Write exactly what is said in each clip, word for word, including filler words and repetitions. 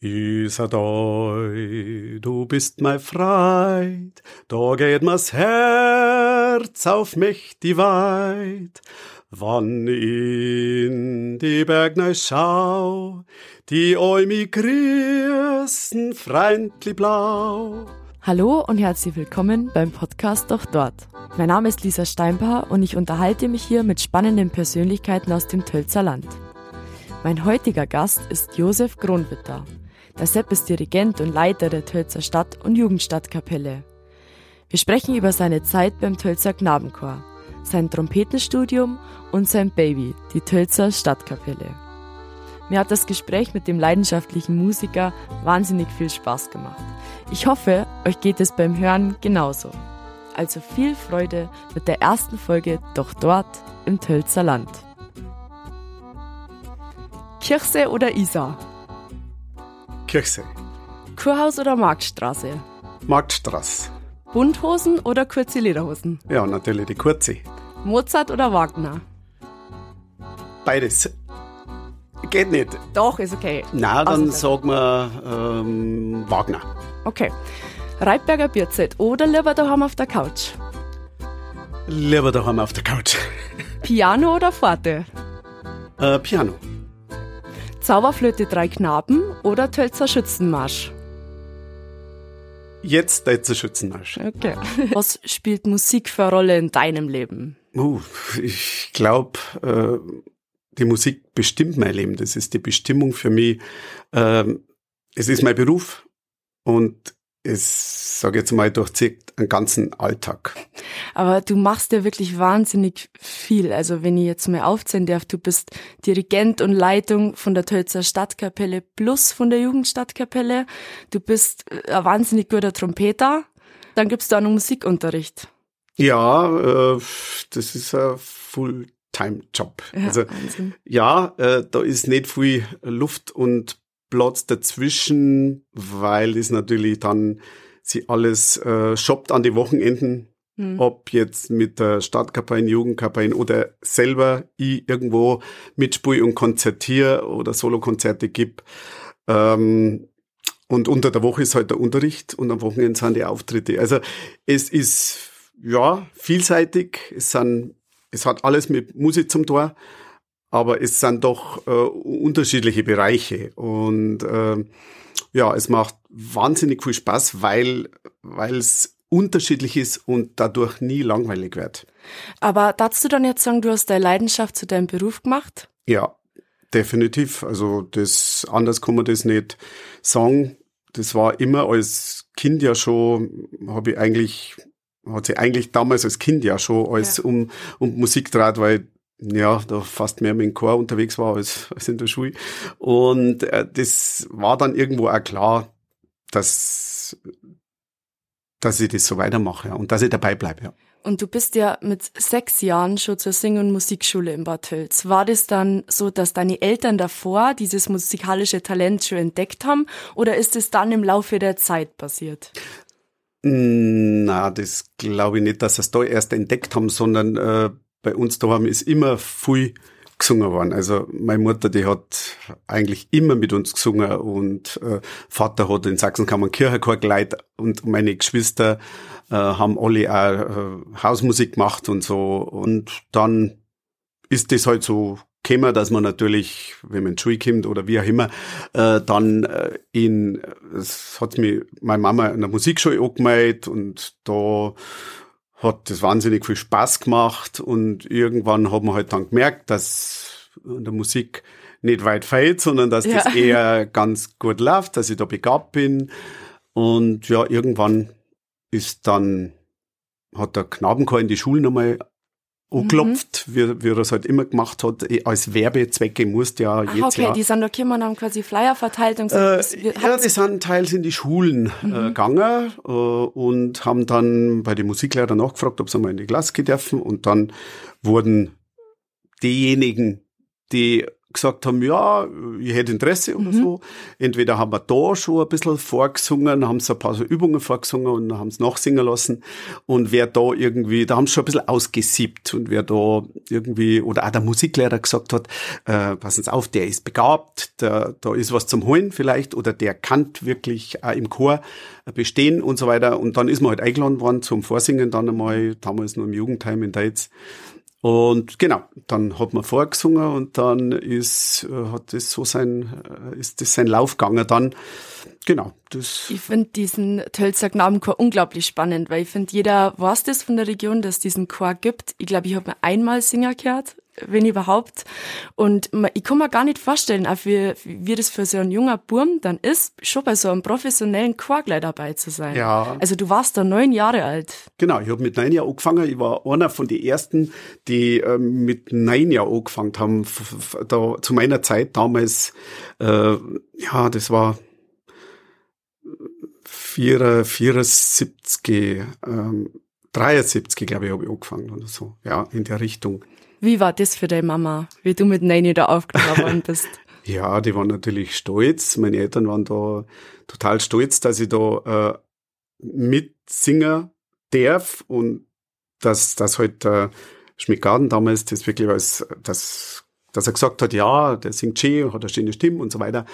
Isadoi, du bist mein Freund, da geht mir's Herz auf mächtig weit. Wann in die Bergne schau, die all mi grüßen freundlich blau. Hallo und herzlich willkommen beim Podcast Doch Dort. Mein Name ist Lisa Steinbacher und ich unterhalte mich hier mit spannenden Persönlichkeiten aus dem Tölzer Land. Mein heutiger Gast ist Josef Kronwitter. Der Sepp ist Dirigent und Leiter der Tölzer Stadt- und Jugendstadtkapelle. Wir sprechen über seine Zeit beim Tölzer Knabenchor, sein Trompetenstudium und sein Baby, die Tölzer Stadtkapelle. Mir hat das Gespräch mit dem leidenschaftlichen Musiker wahnsinnig viel Spaß gemacht. Ich hoffe, euch geht es beim Hören genauso. Also viel Freude mit der ersten Folge Doch Dort im Tölzer Land. Kirchsee oder Isar? Kirchsee. Kurhaus oder Marktstraße? Marktstraße. Bunthosen oder kurze Lederhosen? Ja, natürlich die kurze. Mozart oder Wagner? Beides. Geht nicht. Doch, ist okay. Na, dann Also, sagen wir ähm, Wagner. Okay. Reitberger Bierzelt oder lieber daheim auf der Couch? Lieber daheim auf der Couch. Piano oder Pforte? Äh, Piano. Zauberflöte Drei Knaben oder Tölzer Schützenmarsch? Jetzt der Schützenmarsch. Okay. Was spielt Musik für eine Rolle in deinem Leben? Uh, ich glaube, äh, die Musik bestimmt mein Leben. Das ist die Bestimmung für mich. Ähm, es ist mein Beruf und es, sage jetzt mal, durchzieht einen ganzen Alltag. Aber du machst ja wirklich wahnsinnig viel. Also wenn ich jetzt mal aufzählen darf, du bist Dirigent und Leitung von der Tölzer Stadtkapelle plus von der Jugendstadtkapelle. Du bist ein wahnsinnig guter Trompeter. Dann gibst du auch noch Musikunterricht. Ja, äh, das ist ein Fulltime-Job. Ja, also Wahnsinn. ja, äh, da ist nicht viel Luft und Platz dazwischen, weil es natürlich dann sie alles äh, shoppt an die Wochenenden, hm. ob jetzt mit der Stadtkapelle, Jugendkapelle oder selber ich irgendwo mitspiele und konzertiere oder Solokonzerte gebe. Ähm, und unter der Woche ist halt der Unterricht und am Wochenende sind die Auftritte. Also es ist ja vielseitig, es sind, es hat alles mit Musik zum Tor. Aber es sind doch äh, unterschiedliche Bereiche und äh, ja, es macht wahnsinnig viel Spaß, weil weil es unterschiedlich ist und dadurch nie langweilig wird. Aber darfst du dann jetzt sagen, du hast deine Leidenschaft zu deinem Beruf gemacht? Ja, definitiv. Also das anders kann man das nicht sagen. Das war immer als Kind ja schon, habe ich eigentlich, hat sich eigentlich damals als Kind ja schon alles ja. um um Musik gedreht, weil ja, da fast mehr mit dem Chor unterwegs war als, als in der Schule. Und äh, das war dann irgendwo auch klar, dass, dass ich das so weitermache ja, und dass ich dabei bleibe. Ja. Und du bist ja mit sechs Jahren schon zur Sing- und Musikschule in Bad Tölz. War das dann so, dass deine Eltern davor dieses musikalische Talent schon entdeckt haben oder ist es dann im Laufe der Zeit passiert? Na, das glaube ich nicht, dass sie es da erst entdeckt haben, sondern äh, bei uns daheim ist immer viel gesungen worden. Also meine Mutter, die hat eigentlich immer mit uns gesungen und äh, Vater hat in Sachsenkammer Kirchenchor geleitet und meine Geschwister äh, haben alle auch äh, Hausmusik gemacht und so. Und dann ist das halt so gekommen, dass man natürlich, wenn man in die Schule kommt oder wie auch immer, äh, dann äh, in, es hat mir meine Mama in der Musikschule angemeldet und da hat das wahnsinnig viel Spaß gemacht und irgendwann hat man halt dann gemerkt, dass in der Musik nicht weit fehlt, sondern dass ja. das eher ganz gut läuft, dass ich da begabt bin. Und ja, irgendwann ist dann, hat der Knabenchor in die Schulen nochmal angeklopft, mhm. wie, wie er es halt immer gemacht hat, als Werbezwecke musste ja Ach, jedes okay, Jahr. die sind da gekommen und haben quasi Flyer verteilt und so. Äh, ja, die sind teils in die Schulen äh, mhm. gegangen äh, und haben dann bei den Musiklehrern nachgefragt, ob sie mal in die Klasse gehen dürfen und dann wurden diejenigen, die gesagt haben, ja, ich hätte Interesse oder mhm. so. Entweder haben wir da schon ein bisschen vorgesungen, haben sie ein paar so Übungen vorgesungen und haben es nachsingen lassen. Und wer da irgendwie, da haben sie schon ein bisschen ausgesiebt. Und wer da irgendwie, oder auch der Musiklehrer gesagt hat, äh, passen Sie auf, der ist begabt, der, da ist was zum Holen vielleicht, oder der kann wirklich auch im Chor bestehen und so weiter. Und dann ist man halt eingeladen worden zum Vorsingen dann einmal, damals noch im Jugendheim in Deitz. Und genau, dann hat man vorgesungen und dann ist, hat das so sein, ist das sein Lauf gegangen dann. Genau, das. Ich finde diesen Tölzer Knabenchor unglaublich spannend, weil ich finde, jeder weiß das von der Region, dass es diesen Chor gibt. Ich glaube, ich habe mir einmal Singer gehört, wenn überhaupt. Und ich kann mir gar nicht vorstellen, auch wie, wie das für so ein junger Burm dann ist, schon bei so einem professionellen Chor gleich dabei zu sein. Ja. Also du warst da neun Jahre alt. Genau, ich habe mit neun Jahren angefangen. Ich war einer von den ersten, die äh, mit neun Jahren angefangen haben. F- f- da, zu meiner Zeit damals, äh, ja, das war vierundsiebzig, ähm, dreiundsiebzig, glaube ich, habe ich angefangen oder so. Ja, in der Richtung. Wie war das für deine Mama, wie du mit neun da aufgenommen worden bist? Ja, die waren natürlich stolz. Meine Eltern waren da total stolz, dass ich da äh, mitsingen darf und dass das halt äh, Schmidt-Garden damals das wirklich als, dass, dass er gesagt hat, ja, der singt schön, hat eine schöne Stimme und so weiter.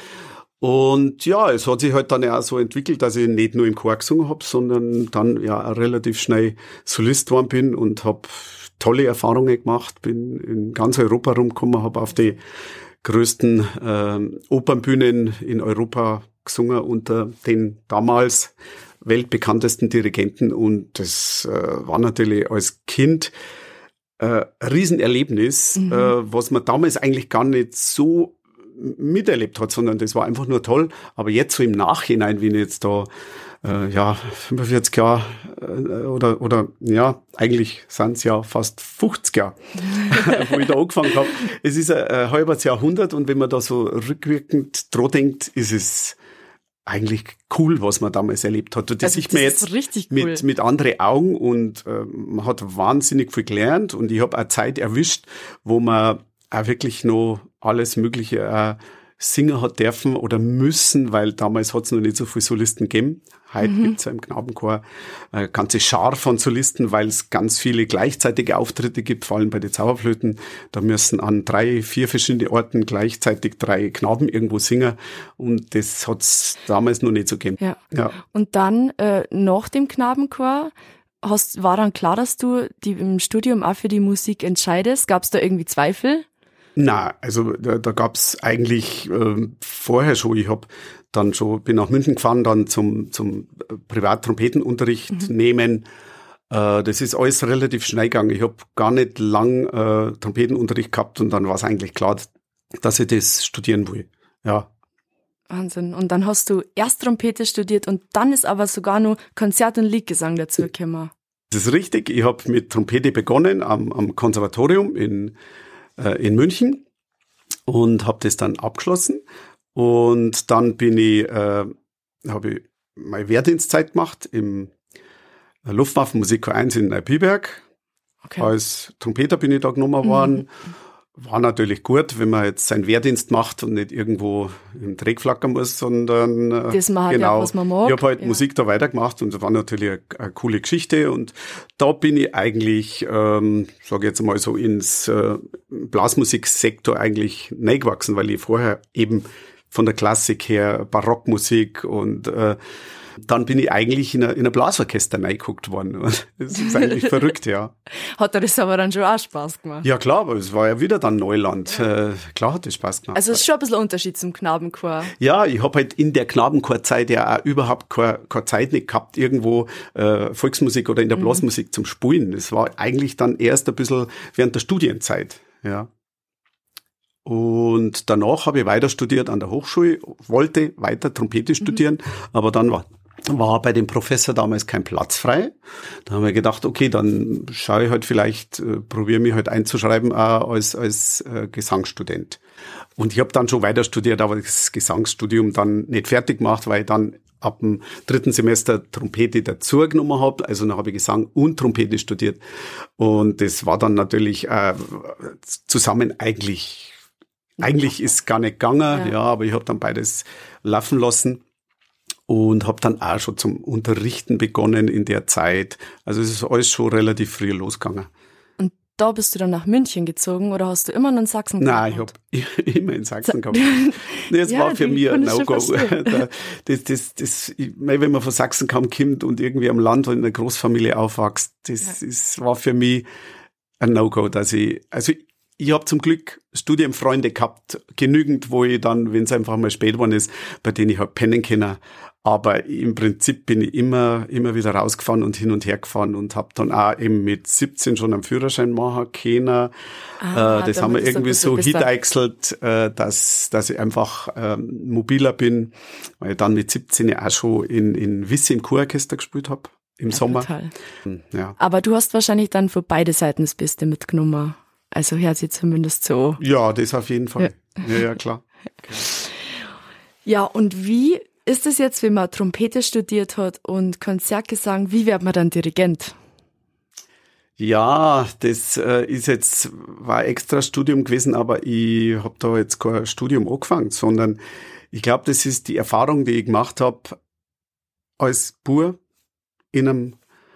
Und ja, es hat sich halt dann ja auch so entwickelt, dass ich nicht nur im Chor gesungen habe, sondern dann ja auch relativ schnell Solist geworden bin und habe tolle Erfahrungen gemacht, bin in ganz Europa rumgekommen, habe auf die größten äh, Opernbühnen in Europa gesungen unter den damals weltbekanntesten Dirigenten und das äh, war natürlich als Kind äh, ein Riesenerlebnis, mhm. äh, was man damals eigentlich gar nicht so miterlebt hat, sondern das war einfach nur toll. Aber jetzt so im Nachhinein, wie ich jetzt da äh, ja fünfundvierzig Jahre äh, oder oder ja eigentlich sind es ja fast fünfzig Jahre, wo ich da angefangen habe. Es ist ein, ein halbes Jahrhundert und wenn man da so rückwirkend dran denkt, ist es eigentlich cool, was man damals erlebt hat. Und das also sieht man jetzt cool. mit mit anderen Augen und äh, man hat wahnsinnig viel gelernt und ich habe eine Zeit erwischt, wo man auch wirklich noch alles Mögliche äh, singen hat dürfen oder müssen, weil damals hat es noch nicht so viele Solisten gegeben. Heute mhm. gibt es ja im Knabenchor eine ganze Schar von Solisten, weil es ganz viele gleichzeitige Auftritte gibt, vor allem bei den Zauberflöten. Da müssen an drei, vier verschiedene Orten gleichzeitig drei Knaben irgendwo singen und das hat es damals noch nicht so gegeben. Ja. Ja. Und dann äh, nach dem Knabenchor hast, war dann klar, dass du die im Studium auch für die Musik entscheidest? Gab es da irgendwie Zweifel? Na, also da, da gab's eigentlich äh, vorher schon. Ich hab dann schon bin nach München gefahren, dann zum zum Privat-Trompetenunterricht mhm. nehmen. Äh, das ist alles relativ schnell gegangen. Ich habe gar nicht lang äh, Trompetenunterricht gehabt und dann war es eigentlich klar, dass ich das studieren will. Ja. Wahnsinn. Und dann hast du erst Trompete studiert und dann ist aber sogar noch Konzert- und Liedgesang dazu gekommen. Das ist richtig. Ich habe mit Trompete begonnen am, am Konservatorium in in München und habe das dann abgeschlossen und dann bin ich äh, habe ich meine Wehrdienstzeit gemacht im Luftwaffenmusikchor eins in Neubiberg. Okay. Als Trompeter bin ich da genommen worden. Mhm. War natürlich gut, wenn man jetzt seinen Wehrdienst macht und nicht irgendwo im Dreck flackern muss, sondern äh, das macht genau. Ja, was man mag. Ich habe halt ja. Musik da weitergemacht und das war natürlich eine, eine coole Geschichte und da bin ich eigentlich, ähm, sage jetzt mal so ins äh, Blasmusiksektor eigentlich reingewachsen, weil ich vorher eben von der Klassik her Barockmusik und äh, dann bin ich eigentlich in ein, in ein Blasorchester reingeguckt worden. Das ist eigentlich verrückt, ja. Hat dir das aber dann schon auch Spaß gemacht? Ja klar, aber es war ja wieder dann Neuland. Ja. Äh, klar hat das Spaß gemacht. Also es ist schon ein bisschen ein Unterschied zum Knabenchor. Ja, ich habe halt in der Knabenchorzeit ja auch überhaupt keine, keine Zeit nicht gehabt, irgendwo äh, Volksmusik oder in der Blasmusik mhm. zum Spielen. Das war eigentlich dann erst ein bisschen während der Studienzeit, ja. Und danach habe ich weiter studiert an der Hochschule, wollte weiter Trompete studieren, mhm. aber dann war war bei dem Professor damals kein Platz frei. Da haben wir gedacht, okay, dann schaue ich halt vielleicht, äh, probiere mich halt einzuschreiben äh, als als äh, Gesangsstudent. Und ich habe dann schon weiter studiert, aber das Gesangsstudium dann nicht fertig gemacht, weil ich dann ab dem dritten Semester Trompete dazu genommen habe. Also dann habe ich Gesang und Trompete studiert. Und das war dann natürlich äh, zusammen eigentlich eigentlich ist gar nicht gegangen, ja, ja aber ich habe dann beides laufen lassen. Und habe dann auch schon zum Unterrichten begonnen in der Zeit. Also es ist alles schon relativ früh losgegangen. Und da bist du dann nach München gezogen oder hast du immer noch in Sachsen gehabt? Nein, ich habe immer in Sachsen gehabt. Das ja, war für mich ein No-Go. Das, das, das, ich meine, wenn man von Sachsen kaum kommt und irgendwie am Land oder in einer Großfamilie aufwächst, das, ja. das war für mich ein No-Go, dass ich, also ich, ich habe zum Glück Studienfreunde gehabt, genügend, wo ich dann, wenn es einfach mal spät geworden ist, bei denen ich halt pennen können. Aber im Prinzip bin ich immer immer wieder rausgefahren und hin und her gefahren und habe dann auch eben mit siebzehn schon einen Führerschein machen können. Ah, äh, das haben wir irgendwie so hingedeichselt, äh, dass dass ich einfach ähm, mobiler bin, weil ich dann mit siebzehn auch schon in in Wisse im Kurorchester gespielt habe im ja, Sommer. Total. Ja. Aber du hast wahrscheinlich dann für beide Seiten das Beste mitgenommen. Also hört sich zumindest so. Ja, das auf jeden Fall. Ja, ja, ja klar. Okay. Ja, und wie ist es jetzt, wenn man Trompete studiert hat und Konzertgesang, wie wird man dann Dirigent? Ja, das äh, ist jetzt, war ein extra Studium gewesen, aber ich habe da jetzt kein Studium angefangen, sondern ich glaube, das ist die Erfahrung, die ich gemacht habe als Bub in einem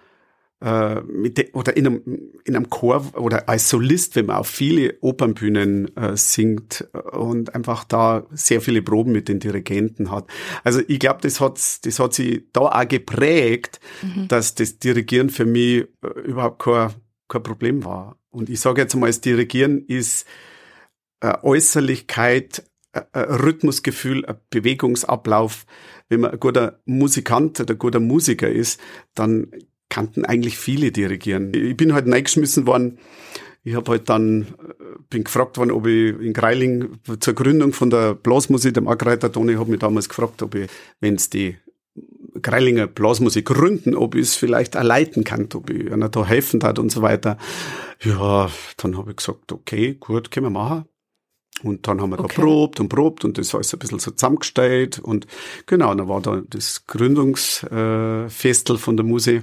äh, mit de, oder in einem, in einem Chor oder als Solist, wenn man auf viele Opernbühnen äh, singt und einfach da sehr viele Proben mit den Dirigenten hat. Also ich glaube, das hat das hat sich da auch geprägt, mhm. dass das Dirigieren für mich äh, überhaupt kein, kein Problem war. Und ich sage jetzt mal, das Dirigieren ist äh, Äußerlichkeit, äh, Rhythmusgefühl, ein Bewegungsablauf. Wenn man ein guter Musikant oder ein guter Musiker ist, dann kannten eigentlich viele dirigieren. Ich bin halt reingeschmissen worden. Ich habe halt dann, bin gefragt worden, ob ich in Greiling zur Gründung von der Blasmusik, der Margreiter Toni, hat mich damals gefragt, ob ich, wenn es die Greilinger Blasmusik gründen, ob ich es vielleicht auch leiten kann, ob ich einer da helfen hat und so weiter. Ja, dann habe ich gesagt, okay, gut, können wir machen. Und dann haben wir okay. da probt und probt und das alles ein bisschen so zusammengestellt. Und genau, dann war da das Gründungsfestel von der Muse.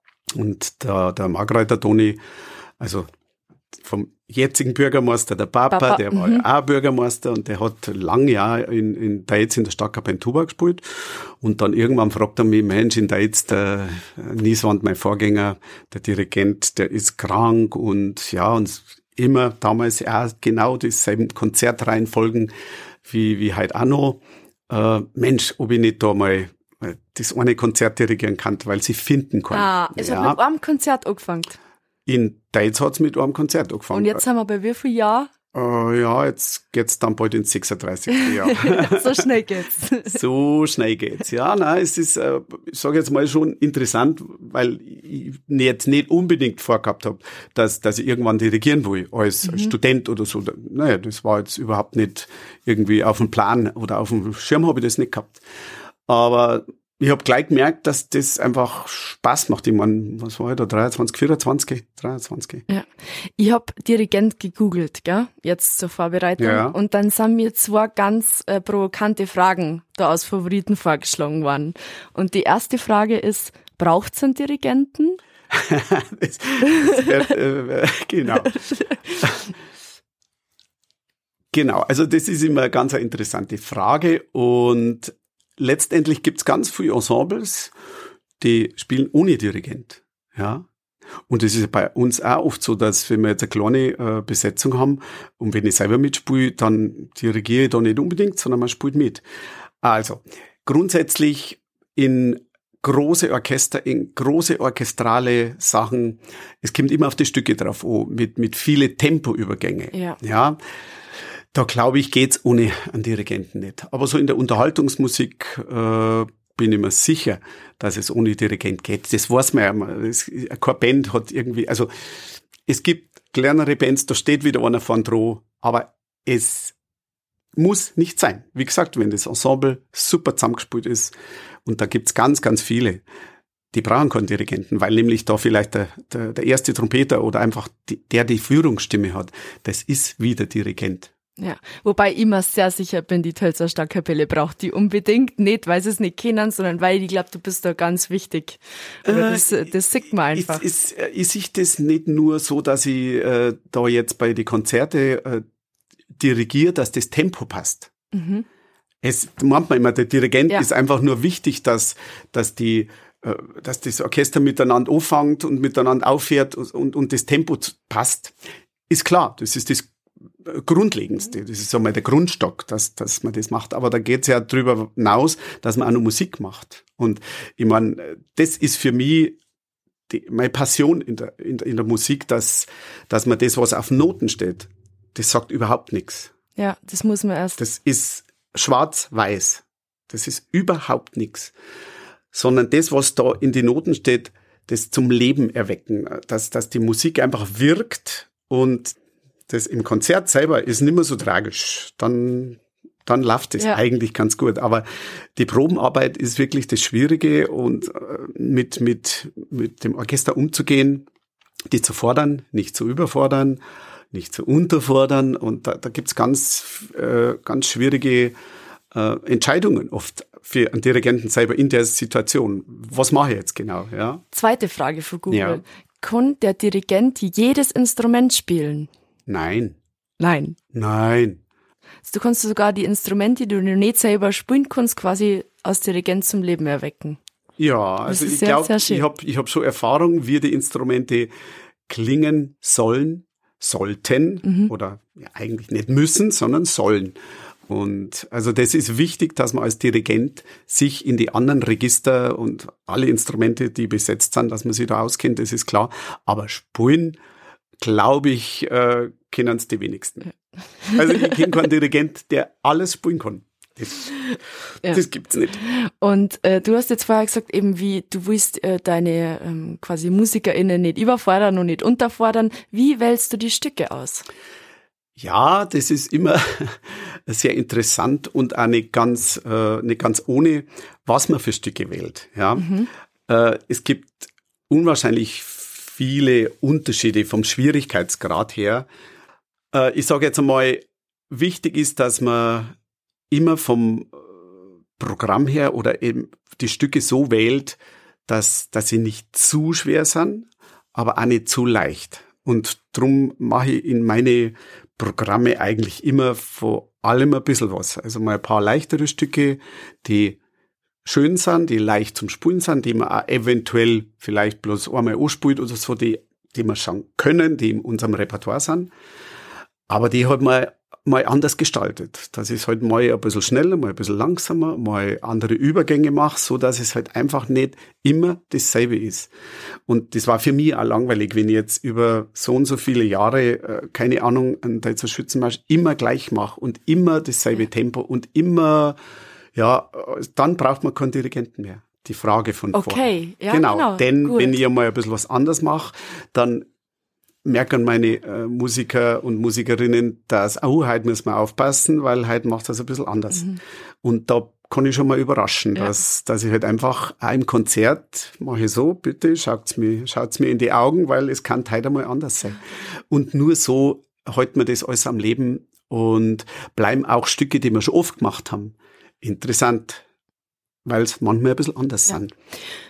Und der, der Margreiter Toni, also vom jetzigen Bürgermeister, der Papa, Papa der war mhm. auch Bürgermeister und der hat lange Jahre in, in Deiz in der Stadtkapelle in Tuba gespielt. Und dann irgendwann fragt er mich, Mensch, in Deiz, der Nieswand, mein Vorgänger, der Dirigent, der ist krank und ja, und immer damals auch genau dieselben Konzertreihenfolgen wie, wie heute auch noch. Äh, Mensch, ob ich nicht da mal das eine Konzert dirigieren kann, weil sie finden kann. Ah, es ja. hat mit einem Konzert angefangen. In Deiz hat es mit einem Konzert angefangen. Und jetzt haben wir bei wie viel Jahren? Uh, ja, jetzt geht's dann bald ins sechsunddreißigste Jahr. So schnell geht's. So schnell geht's. Ja, nein, es ist, äh, ich sage jetzt mal schon interessant, weil ich jetzt nicht unbedingt vorgehabt habe, dass, dass ich irgendwann dirigieren will, als mhm. Student oder so. Naja, das war jetzt überhaupt nicht irgendwie auf dem Plan oder auf dem Schirm habe ich das nicht gehabt. Aber ich habe gleich gemerkt, dass das einfach Spaß macht. Ich meine, was war ich da, dreiundzwanzig, vierundzwanzig, dreiundzwanzig. Ja, ich habe Dirigent gegoogelt, gell, jetzt zur Vorbereitung. Ja. Und dann sind mir zwei ganz äh, provokante Fragen da aus Favoriten vorgeschlagen worden. Und die erste Frage ist, braucht's einen Dirigenten? das, das wär, äh, genau. Genau, also das ist immer eine ganz interessante Frage und letztendlich gibt's ganz viele Ensembles, die spielen ohne Dirigent, ja. Und es ist bei uns auch oft so, dass wenn wir jetzt eine kleine äh, Besetzung haben und wenn ich selber mitspiele, dann dirigiere ich da nicht unbedingt, sondern man spielt mit. Also, grundsätzlich in große Orchester, in große orchestrale Sachen, es kommt immer auf die Stücke drauf an, mit, mit viele Tempoübergänge, ja. ja. Da glaube ich, geht's ohne einen Dirigenten nicht. Aber so in der Unterhaltungsmusik äh, bin ich mir sicher, dass es ohne Dirigent geht. Das weiß man ja immer. Es, keine Band hat irgendwie, also es gibt kleinere Bands, da steht wieder einer vorn dran, aber es muss nicht sein. Wie gesagt, wenn das Ensemble super zusammengespielt ist und da gibt's ganz, ganz viele, die brauchen keinen Dirigenten, weil nämlich da vielleicht der, der, der erste Trompeter oder einfach die, der die Führungsstimme hat, das ist wie der Dirigent. Ja, wobei ich mir sehr sicher bin, die Tölzer Stadtkapelle braucht die unbedingt, nicht weil sie es nicht kennen, sondern weil ich glaube, du bist da ganz wichtig. Aber äh, das, das sieht man einfach. Ist, ist, ist ich das nicht nur so, dass ich äh, da jetzt bei den Konzerten äh, dirigiere, dass das Tempo passt. Mhm. Es meint man immer, der Dirigent ja. ist einfach nur wichtig, dass, dass die, dass das Orchester miteinander anfängt und miteinander aufhört und, und, und das Tempo passt. Ist klar, das ist das Grundlegendste. Das ist einmal der Grundstock, dass, dass man das macht. Aber da geht es ja darüber hinaus, dass man auch noch Musik macht. Und ich meine, das ist für mich die, meine Passion in der, in der, in der Musik, dass, dass man das, was auf Noten steht, das sagt überhaupt nichts. Ja, das muss man erst. Das ist schwarz-weiß. Das ist überhaupt nichts. Sondern das, was da in die Noten steht, das zum Leben erwecken. Dass, dass die Musik einfach wirkt und das im Konzert selber ist nicht mehr so tragisch. Dann, dann läuft es ja. eigentlich ganz gut. Aber die Probenarbeit ist wirklich das Schwierige und mit, mit, mit dem Orchester umzugehen, die zu fordern, nicht zu überfordern, nicht zu unterfordern. Und da, da gibt's ganz, äh, ganz schwierige äh, Entscheidungen oft für einen Dirigenten selber in der Situation. Was mache ich jetzt genau? Ja. Zweite Frage für Google. Ja. Kann der Dirigent jedes Instrument spielen? Nein. Nein. Nein. Also du kannst sogar die Instrumente, die du nicht selber spielen kannst, quasi als Dirigent zum Leben erwecken. Ja, also ich glaube, ich habe ich hab schon Erfahrung, wie die Instrumente klingen sollen, sollten mhm. oder ja, eigentlich nicht müssen, sondern sollen. Und also das ist wichtig, dass man als Dirigent sich in die anderen Register und alle Instrumente, die besetzt sind, dass man sich da auskennt, das ist klar. Aber spielen, glaube ich, äh, kennen es die wenigsten. Also ich kenne keinen Dirigent, der alles spielen kann. Das, ja. das gibt's nicht. Und äh, du hast jetzt vorher gesagt, eben wie du willst äh, deine ähm, quasi MusikerInnen nicht überfordern und nicht unterfordern. Wie wählst du die Stücke aus? Ja, das ist immer sehr interessant und auch nicht ganz, äh, nicht ganz ohne, was man für Stücke wählt. Ja, mhm. äh, es gibt unwahrscheinlich viele Unterschiede vom Schwierigkeitsgrad her. Äh, ich sage jetzt einmal, wichtig ist, dass man immer vom Programm her oder eben die Stücke so wählt, dass, dass sie nicht zu schwer sind, aber auch nicht zu leicht. Und drum mache ich in meine Programme eigentlich immer vor allem ein bisschen was. Also mal ein paar leichtere Stücke, die schön sind, die leicht zum Spielen sind, die man auch eventuell vielleicht bloß einmal anspielt oder so, die, die wir schon können, die in unserem Repertoire sind. Aber die halt mal, mal anders gestaltet. Dass ich es halt mal ein bisschen schneller, mal ein bisschen langsamer, mal andere Übergänge mache, so dass es halt einfach nicht immer dasselbe ist. Und das war für mich auch langweilig, wenn ich jetzt über so und so viele Jahre, keine Ahnung, einen Deutscher Schützenmarsch immer gleich mache und immer dasselbe Tempo und immer, ja, dann braucht man keinen Dirigenten mehr. Die Frage von okay, vorher. Okay, ja, genau. genau. Denn gut. wenn ich einmal ein bisschen was anders mache, dann merken meine äh, Musiker und Musikerinnen, dass, oh, heute müssen wir aufpassen, weil heute macht das ein bisschen anders. Mhm. Und da kann ich schon mal überraschen, ja. dass, dass ich halt einfach auch im Konzert mache ich so, bitte schaut's mir, schaut's mir in die Augen, weil es kann heute mal anders sein. Und nur so halten wir das alles am Leben und bleiben auch Stücke, die wir schon oft gemacht haben, interessant, weil es manchmal ein bisschen anders ja. sind.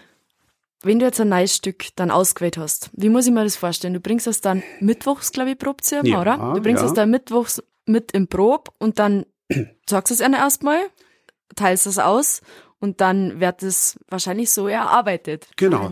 Wenn du jetzt ein neues Stück dann ausgewählt hast, wie muss ich mir das vorstellen? Du bringst es dann mittwochs, glaube ich, Probe zu haben, ja, oder? Du bringst ja. es dann mittwochs mit in Probe und dann sagst du es einer erstmal, teilst es aus und dann wird es wahrscheinlich so erarbeitet. Genau.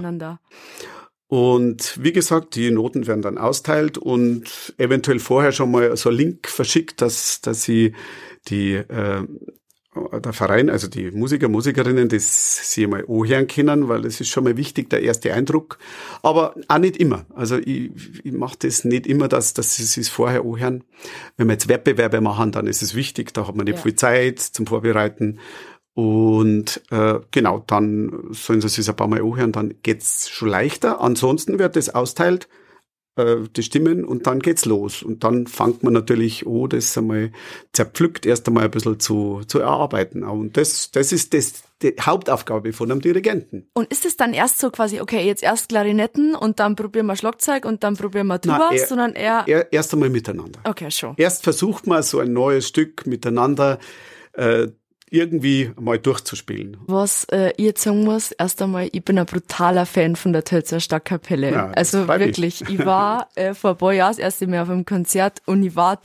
Und wie gesagt, die Noten werden dann austeilt und eventuell vorher schon mal so ein Link verschickt, dass, dass sie die, äh, der Verein, also die Musiker, Musikerinnen, das sie mal anhören können, weil das ist schon mal wichtig, der erste Eindruck. Aber auch nicht immer. Also ich, ich mache das nicht immer, dass, dass sie es vorher anhören. Wenn wir jetzt Wettbewerbe machen, dann ist es wichtig, da hat man nicht ja. viel Zeit zum Vorbereiten. Und äh, genau, dann sollen sie es ein paar Mal anhören, dann geht's schon leichter. Ansonsten wird das austeilt, die Stimmen und dann geht's los. Und dann fängt man natürlich an, das einmal zerpflückt, erst einmal ein bisschen zu, zu erarbeiten. Und das, das ist das, die Hauptaufgabe von einem Dirigenten. Und ist es dann erst so quasi, okay, jetzt erst Klarinetten und dann probieren wir Schlagzeug und dann probieren wir Tuba, sondern eher... eher... Erst einmal miteinander. Okay, schon. Erst versucht man so ein neues Stück miteinander äh, irgendwie mal durchzuspielen. Was äh, ich jetzt sagen muss, erst einmal, ich bin ein brutaler Fan von der Tölzer Stadtkapelle. Ja, also wirklich, ich, ich war äh, vor ein paar Jahren das erste Mal auf einem Konzert und ich war total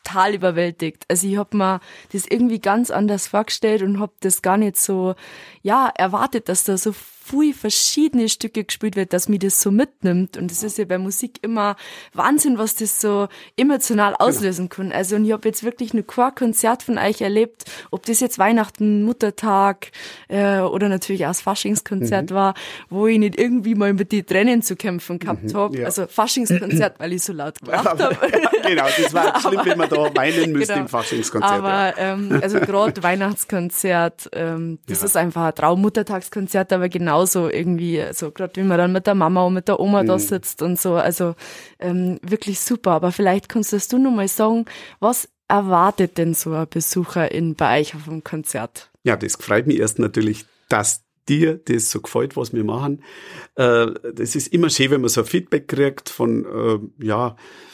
total überwältigt. Also ich hab mir das irgendwie ganz anders vorgestellt und hab das gar nicht so, ja, erwartet, dass da so viel verschiedene Stücke gespielt wird, dass mich das so mitnimmt. Und das ist ja bei Musik immer Wahnsinn, was das so emotional auslösen kann. Also und ich habe jetzt wirklich nur kein Konzert von euch erlebt, ob das jetzt Weihnachten, Muttertag äh, oder natürlich auch das Faschingskonzert mhm. war, wo ich nicht irgendwie mal mit die Tränen zu kämpfen gehabt mhm, habe. Ja. Also Faschingskonzert, weil ich so laut gelacht habe. Ja, genau, das war schlimm, wenn man da weinen müsste genau. im Faschingskonzert. Aber ja. ähm, also gerade Weihnachtskonzert, ähm, das ja. ist einfach ein Traum. Muttertagskonzert, aber genau so irgendwie, so gerade wie man dann mit der Mama und mit der Oma mhm. da sitzt und so, also ähm, wirklich super. Aber vielleicht kannst du noch mal sagen, was erwartet denn so ein Besucher in bei euch auf dem Konzert? Ja, das freut mich erst natürlich, dass dir das so gefällt, was wir machen. Äh, das ist immer schön, wenn man so ein Feedback kriegt von äh, ja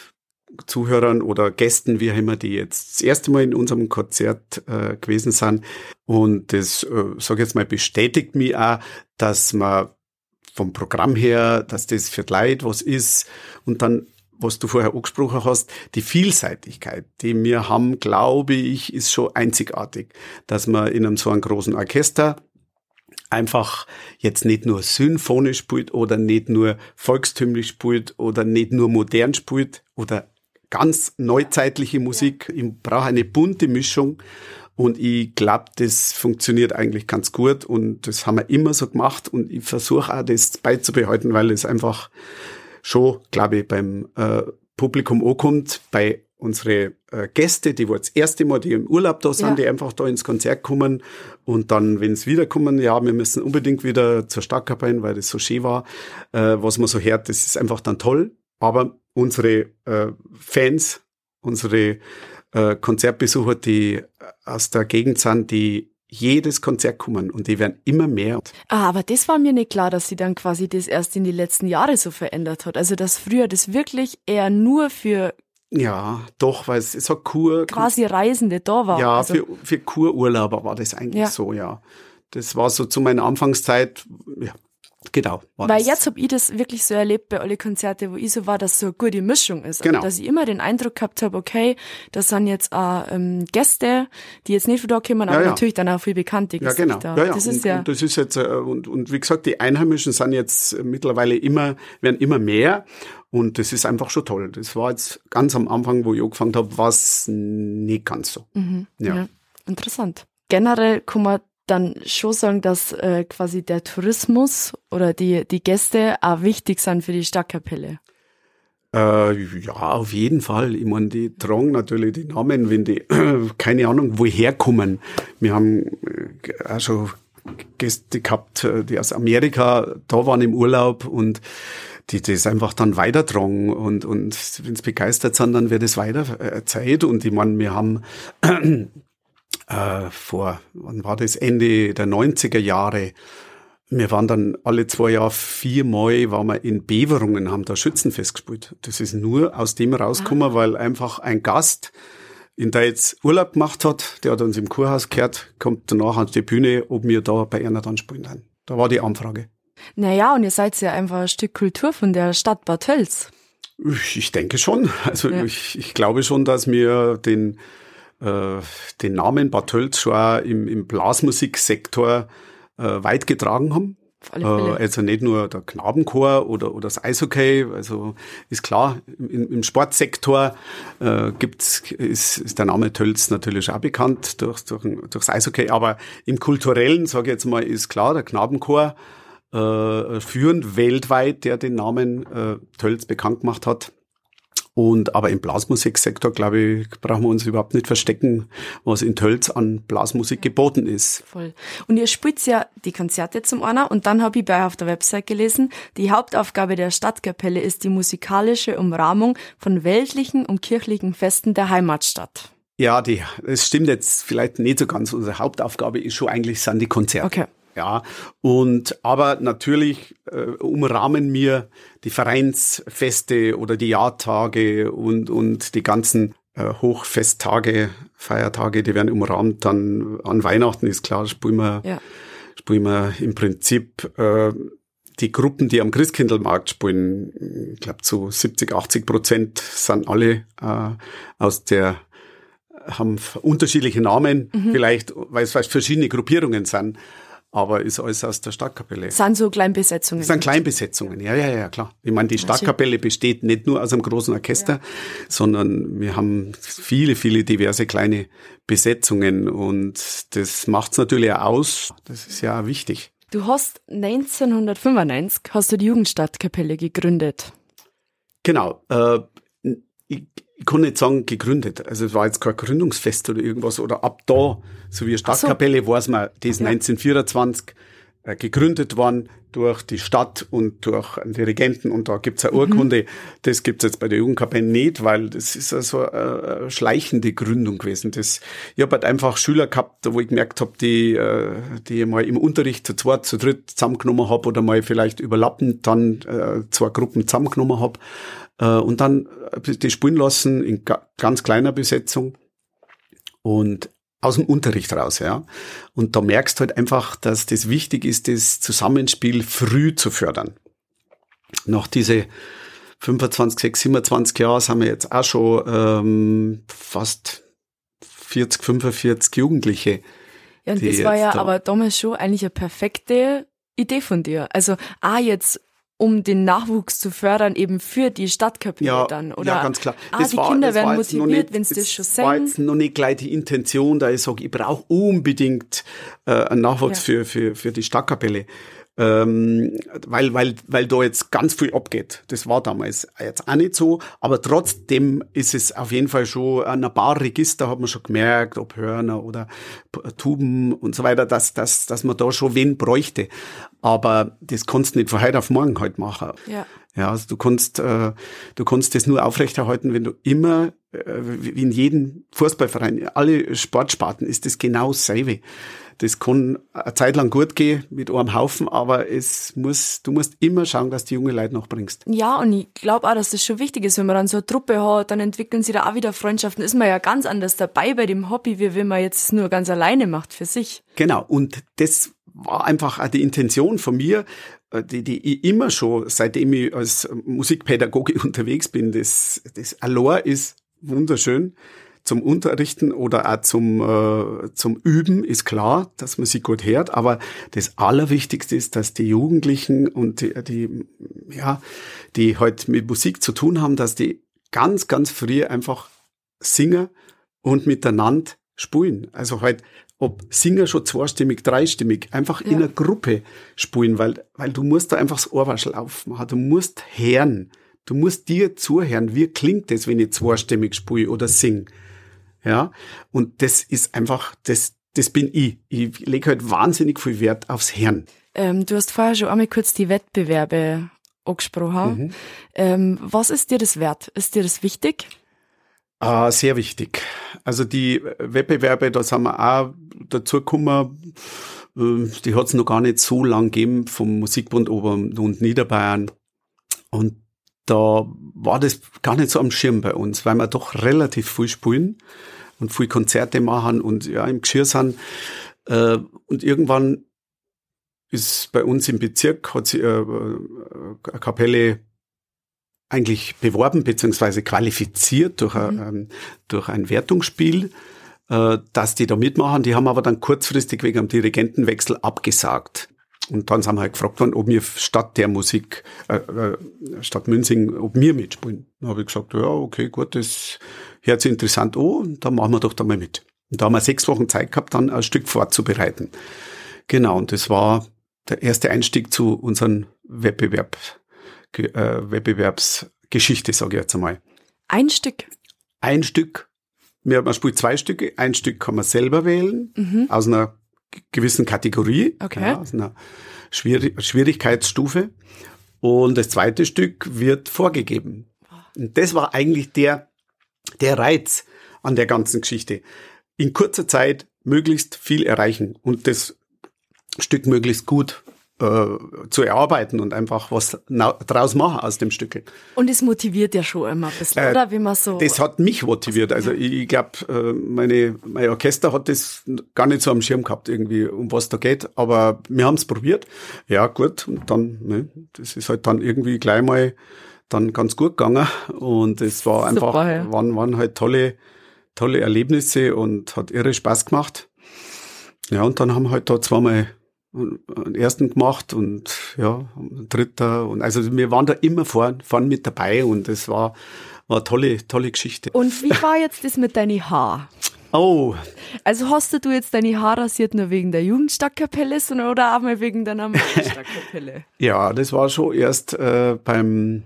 Zuhörern oder Gästen, wie auch immer, die jetzt das erste Mal in unserem Konzert äh, gewesen sind. Und das, äh, sage ich jetzt mal, bestätigt mich auch, dass man vom Programm her, dass das für die Leute was ist. Und dann, was du vorher angesprochen hast, die Vielseitigkeit, die wir haben, glaube ich, ist schon einzigartig. Dass man in einem so einem großen Orchester einfach jetzt nicht nur symphonisch spielt oder nicht nur volkstümlich spielt oder nicht nur modern spielt oder ganz neuzeitliche Musik. Ich brauche eine bunte Mischung und ich glaube, das funktioniert eigentlich ganz gut und das haben wir immer so gemacht und ich versuche auch, das beizubehalten, weil es einfach schon, glaube ich, beim äh, Publikum ankommt, bei unsere äh, Gäste, die wo das erste Mal, die im Urlaub da sind, ja. die einfach da ins Konzert kommen und dann, wenn es wiederkommen, ja, wir müssen unbedingt wieder zur Stadtkapelle, weil das so schön war, äh, was man so hört, das ist einfach dann toll. Aber unsere äh, Fans, unsere äh, Konzertbesucher, die aus der Gegend sind, die jedes Konzert kommen und die werden immer mehr. Ah, aber das war mir nicht klar, dass sie dann quasi das erst in die letzten Jahre so verändert hat. Also dass früher das wirklich eher nur für ja, doch, weil es so Kur quasi Reisende da war. Ja, also, für, für Kururlauber war das eigentlich ja. so, ja. Das war so zu meiner Anfangszeit, ja. Genau. Weil das. Jetzt habe ich das wirklich so erlebt bei alle Konzerte, wo ich so war, dass so eine gute Mischung ist. Genau. Also, dass ich immer den Eindruck gehabt habe, okay, das sind jetzt auch ähm, Gäste, die jetzt nicht von da kommen, aber ja, ja. natürlich dann auch viel bekannte Gäste. Ja, genau. Da. Ja, ja. Das und, ist ja und das ist jetzt, äh, und, und wie gesagt, die Einheimischen sind jetzt mittlerweile immer, werden immer mehr. Und das ist einfach schon toll. Das war jetzt ganz am Anfang, wo ich angefangen habe, war es nicht ganz so. Mhm. Ja. ja, interessant. Generell kann man dann schon sagen, dass äh, quasi der Tourismus oder die die Gäste auch wichtig sind für die Stadtkapelle. Äh, ja, auf jeden Fall. Ich meine, die tragen natürlich die Namen, wenn die, äh, keine Ahnung, woher kommen. Wir haben äh, auch schon Gäste gehabt, die aus Amerika da waren im Urlaub und die das einfach dann weitertragen und und wenn sie begeistert sind, dann wird es weiter erzählt. Und ich meine, wir haben Äh, vor, wann war das, Ende der neunziger Jahre, wir waren dann alle zwei Jahre viermal, waren wir in Beverungen, haben da Schützenfest gespielt. Das ist nur aus dem rausgekommen, ah. weil einfach ein Gast, in der jetzt Urlaub gemacht hat, der hat uns im Kurhaus gehört, kommt danach an die Bühne, ob wir da bei einer dann spielen können. Da war die Anfrage. Naja, und ihr seid ja einfach ein Stück Kultur von der Stadt Bad Tölz. Ich denke schon. Also ja. ich, ich glaube schon, dass wir den den Namen Bad Tölz schon auch im, im Blasmusiksektor äh, weit getragen haben. Auf alle Fälle. Äh, also nicht nur der Knabenchor oder, oder das Eishockey, also ist klar, im, im Sportsektor äh, gibt's, ist, ist der Name Tölz natürlich auch bekannt durch, durch, durchs Eishockey, aber im Kulturellen, sage ich jetzt mal, ist klar, der Knabenchor äh, führend weltweit, der den Namen äh, Tölz bekannt gemacht hat. Und aber im Blasmusiksektor, glaube ich, brauchen wir uns überhaupt nicht verstecken, was in Tölz an Blasmusik geboten ist. Voll. Und ihr spielt ja die Konzerte zum einen und dann habe ich bei euch auf der Website gelesen, die Hauptaufgabe der Stadtkapelle ist die musikalische Umrahmung von weltlichen und kirchlichen Festen der Heimatstadt. Ja, die, das stimmt jetzt vielleicht nicht so ganz. Unsere Hauptaufgabe ist schon eigentlich, sind die Konzerte. Okay. Ja, und aber natürlich äh, umrahmen wir die Vereinsfeste oder die Jahrtage und und die ganzen äh, Hochfesttage, Feiertage, die werden umrahmt. Dann an Weihnachten ist klar, spielen wir, ja. spielen wir im Prinzip äh, die Gruppen, die am Christkindlmarkt spielen. Ich glaube, zu siebzig, achtzig Prozent sind alle äh, aus der haben unterschiedliche Namen, mhm. vielleicht, weil es vielleicht verschiedene Gruppierungen sind. Aber ist alles aus der Stadtkapelle. Das sind so Kleinbesetzungen. Das sind Kleinbesetzungen, ja, ja, ja, klar. Ich meine, die Stadtkapelle besteht nicht nur aus einem großen Orchester, ja. sondern wir haben viele, viele diverse kleine Besetzungen und das macht's natürlich auch aus. Das ist ja auch wichtig. Du hast neunzehnhundertfünfundneunzig hast du die Jugendstadtkapelle gegründet. Genau. Äh, ich, ich kann nicht sagen gegründet. Also es war jetzt kein Gründungsfest oder irgendwas. Oder ab da, so wie Stadtkapelle, so. weiß man, die ist ja. neunzehnhundertvierundzwanzig äh, gegründet worden durch die Stadt und durch einen Dirigenten. Und da gibt's eine Urkunde. Mhm. Das gibt's jetzt bei der Jugendkapelle nicht, weil das ist also eine schleichende Gründung gewesen. Das, ich habe halt einfach Schüler gehabt, wo ich gemerkt habe, die, die ich mal im Unterricht zu zweit, zu dritt zusammengenommen habe oder mal vielleicht überlappend dann äh, zwei Gruppen zusammengenommen habe. Und dann die spielen lassen in ganz kleiner Besetzung und aus dem Unterricht raus, ja. Und da merkst du halt einfach, dass das wichtig ist, das Zusammenspiel früh zu fördern. Nach diese fünfundzwanzig, sechs, siebenundzwanzig Jahre sind wir jetzt auch schon ähm, fast vierzig, fünfundvierzig Jugendliche. Ja, und das war ja da aber damals schon eigentlich eine perfekte Idee von dir. Also, ah, jetzt um den Nachwuchs zu fördern, eben für die Stadtkapelle ja, dann, oder? Ja, ganz klar. Ah, das die war, Kinder das werden motiviert, wenn sie das schon sehen. Das war jetzt noch nicht gleich die Intention, da ich sage, ich brauche unbedingt äh, einen Nachwuchs ja. für, für, für die Stadtkapelle. Ähm, weil, weil, weil da jetzt ganz viel abgeht. Das war damals jetzt auch nicht so, aber trotzdem ist es auf jeden Fall schon ein paar Register, hat man schon gemerkt, ob Hörner oder Tuben und so weiter, dass, dass, dass man da schon wen bräuchte. Aber das kannst du nicht von heute auf morgen halt machen. Ja. Ja, also du kannst, äh, du kannst das nur aufrechterhalten, wenn du immer, äh, wie in jedem Fußballverein, alle Sportsparten ist das genau dasselbe. Das kann eine Zeit lang gut gehen mit einem Haufen, aber es muss, du musst immer schauen, dass du die junge Leute noch bringst. Ja, und ich glaube auch, dass das schon wichtig ist, wenn man dann so eine Truppe hat, dann entwickeln sie da auch wieder Freundschaften. Ist man ja ganz anders dabei bei dem Hobby, wie wenn man jetzt nur ganz alleine macht für sich. Genau, und das war einfach auch die Intention von mir, die, die ich immer schon, seitdem ich als Musikpädagoge unterwegs bin, das, das allein ist wunderschön. Zum Unterrichten oder auch zum, äh, zum Üben ist klar, dass man sie gut hört, aber das Allerwichtigste ist, dass die Jugendlichen und die, die, ja, die halt mit Musik zu tun haben, dass die ganz, ganz früh einfach singen und miteinander spielen. Also halt, ob Singer schon zweistimmig, dreistimmig, einfach ja. in einer Gruppe spielen, weil, weil du musst da einfach das Ohrwaschel aufmachen, du musst hören, du musst dir zuhören, wie klingt das, wenn ich zweistimmig spiele oder sing. Ja, und das ist einfach, das, das bin ich. Ich lege halt wahnsinnig viel Wert aufs Hören. Ähm, du hast vorher schon einmal kurz die Wettbewerbe angesprochen. Mhm. Ähm, was ist dir das wert? Ist dir das wichtig? Ah, sehr wichtig. Also die Wettbewerbe, da sind wir auch dazu gekommen, die hat es noch gar nicht so lang gegeben vom Musikbund Ober- und Niederbayern. Und da war das gar nicht so am Schirm bei uns, weil wir doch relativ viel spielen und viel Konzerte machen und ja im Geschirr sind. Äh, und irgendwann ist bei uns im Bezirk, hat sich äh, eine Kapelle eigentlich beworben bzw. qualifiziert durch, mhm. ein, durch ein Wertungsspiel, äh, dass die da mitmachen. Die haben aber dann kurzfristig wegen einem Dirigentenwechsel abgesagt. Und dann sind wir halt gefragt worden, ob wir statt der Musik, äh, äh, statt Münzing, ob wir mitspielen. Dann habe ich gesagt, ja, okay, gut, das hört sich interessant an, und dann machen wir doch da mal mit. Und da haben wir sechs Wochen Zeit gehabt, dann ein Stück vorzubereiten. Genau, und das war der erste Einstieg zu unseren Wettbewerb, äh, Wettbewerbsgeschichte, sage ich jetzt einmal. Ein Stück? Ein Stück. Man spielt zwei Stücke. Ein Stück kann man selber wählen, mhm. aus einer gewissen Kategorie, okay. ja, aus einer Schwierig- Schwierigkeitsstufe. Und das zweite Stück wird vorgegeben. Und das war eigentlich der, der Reiz an der ganzen Geschichte. In kurzer Zeit möglichst viel erreichen und das Stück möglichst gut äh, zu erarbeiten und einfach was na- draus machen aus dem Stück. Und es motiviert ja schon immer ein bisschen, äh, oder? Wie man so. Das hat mich motiviert. Also ja. ich glaube, äh, meine, mein Orchester hat das gar nicht so am Schirm gehabt, irgendwie, um was da geht. Aber wir haben es probiert. Ja, gut. Und dann, ne, das ist halt dann irgendwie gleich mal dann ganz gut gegangen. Und es war einfach, Super, ja. waren, waren halt tolle, tolle Erlebnisse und hat irre Spaß gemacht. Ja, und dann haben wir halt da zweimal einen ersten gemacht und ja, einen dritter. Und also wir waren da immer vorn, vorn mit dabei und es war, war eine tolle, tolle Geschichte. Und wie war jetzt das mit deinen Haaren? Oh. Also hast du jetzt deine Haare rasiert nur wegen der Jugendstadtkapelle oder auch mal wegen deiner Stadtkapelle? Ja, das war schon erst äh, beim,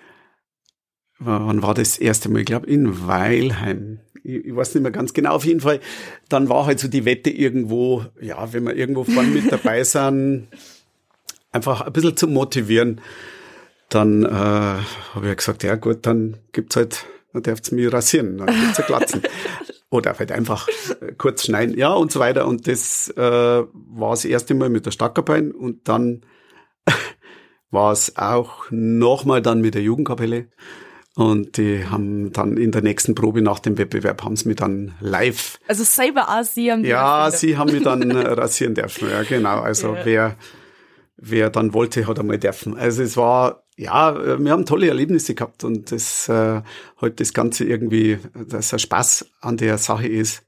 wann war das erste Mal? Ich glaube in Weilheim. Ich, ich weiß nicht mehr ganz genau. Auf jeden Fall, dann war halt so die Wette irgendwo, ja, wenn wir irgendwo vorne mit dabei sind, einfach ein bisschen zu motivieren. Dann äh, habe ich gesagt, ja gut, dann gibt's halt, dann dürft's mich rasieren, dann gibt's ja Glatzen. Oder halt einfach kurz schneiden, ja, und so weiter. Und das äh, war das erste Mal mit der Stadtkapelle und dann war es auch nochmal dann mit der Jugendkapelle. Und die haben dann in der nächsten Probe nach dem Wettbewerb haben sie mich dann live. Also selber auch sie haben Ja, sie haben mich dann rasieren dürfen, ja, genau. Also ja. wer wer dann wollte, hat einmal dürfen. Also es war, ja, wir haben tolle Erlebnisse gehabt und das äh, halt das Ganze irgendwie, dass ein Spaß an der Sache ist.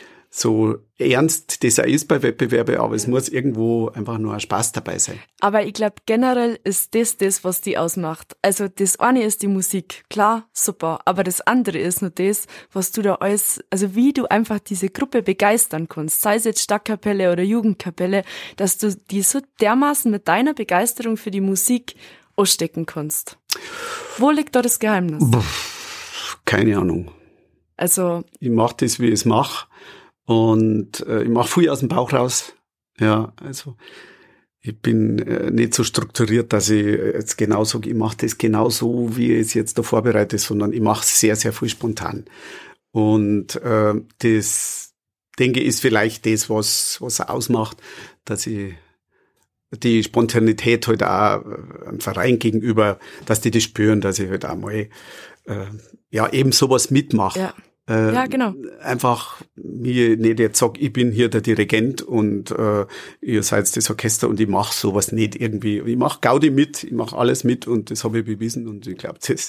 So ernst das auch ist bei Wettbewerben, aber es muss irgendwo einfach nur ein Spaß dabei sein. Aber ich glaube, generell ist das das, was die ausmacht. Also das eine ist die Musik, klar, super, aber das andere ist nur das, was du da alles, also wie du einfach diese Gruppe begeistern kannst, sei es jetzt Stadtkapelle oder Jugendkapelle, dass du die so dermaßen mit deiner Begeisterung für die Musik anstecken kannst. Wo liegt da das Geheimnis? Keine Ahnung. Also ich mache das, wie ich es mache. Und äh, ich mache viel aus dem Bauch raus. Ja, also ich bin äh, nicht so strukturiert, dass ich jetzt genau sage, ich mache das genau so, wie ich es jetzt da vorbereite, sondern ich mache sehr, sehr viel spontan. Und äh, das, denke ich, ist vielleicht das, was was ausmacht, dass ich die Spontanität halt auch einem Verein gegenüber, dass die das spüren, dass ich halt auch mal äh, ja eben sowas mitmache. Ja. Äh, ja, genau. Einfach mir nicht jetzt sag, ich bin hier der Dirigent und äh, ihr seid das Orchester und ich mache sowas nicht irgendwie. Ich mache Gaudi mit, ich mache alles mit und das habe ich bewiesen und ich glaube, das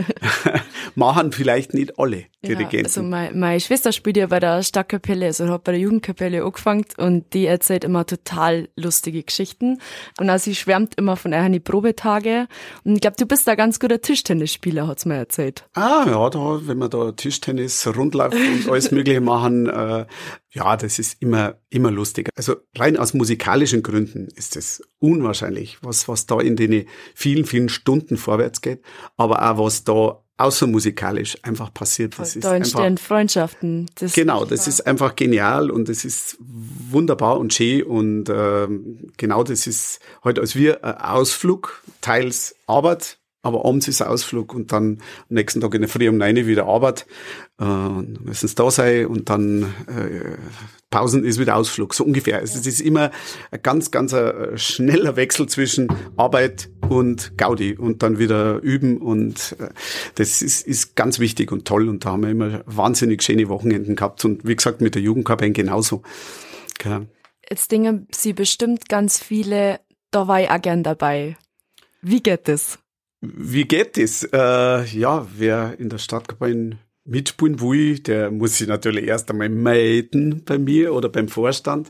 machen vielleicht nicht alle Dirigenten. Ja, also meine, meine Schwester spielt ja bei der Stadtkapelle, also hat bei der Jugendkapelle angefangen und die erzählt immer total lustige Geschichten und auch sie schwärmt immer von ihren Probetage und ich glaube, du bist da ganz guter Tischtennisspieler, hat's mir erzählt. Ah ja, da, wenn man da Tischtennis Rundlauf und alles Mögliche machen, äh, ja, das ist immer immer lustig. Also rein aus musikalischen Gründen ist es unwahrscheinlich, was was da in den vielen, vielen Stunden vorwärts geht, aber auch was da außer musikalisch einfach passiert. Das da entstehen einfach Freundschaften. Das genau, das ist einfach genial und das ist wunderbar und schön und äh, genau das ist heute als wir ein Ausflug, teils Arbeit, aber abends ist ein Ausflug und dann am nächsten Tag in der Früh um neun wieder Arbeit. Äh, müssen es da sein und dann äh, Pausen ist wieder Ausflug, so ungefähr. Also es ist immer ein ganz, ganz ein schneller Wechsel zwischen Arbeit und Gaudi und dann wieder üben und äh, das ist, ist ganz wichtig und toll und da haben wir immer wahnsinnig schöne Wochenenden gehabt und wie gesagt mit der Jugendkapelle genauso. Okay. Jetzt denken Sie bestimmt ganz viele, da war ich auch gern dabei. Wie geht das? Wie geht das? Äh, ja, wer in der Stadtkapelle mitspielen will, der muss sich natürlich erst einmal melden bei mir oder beim Vorstand.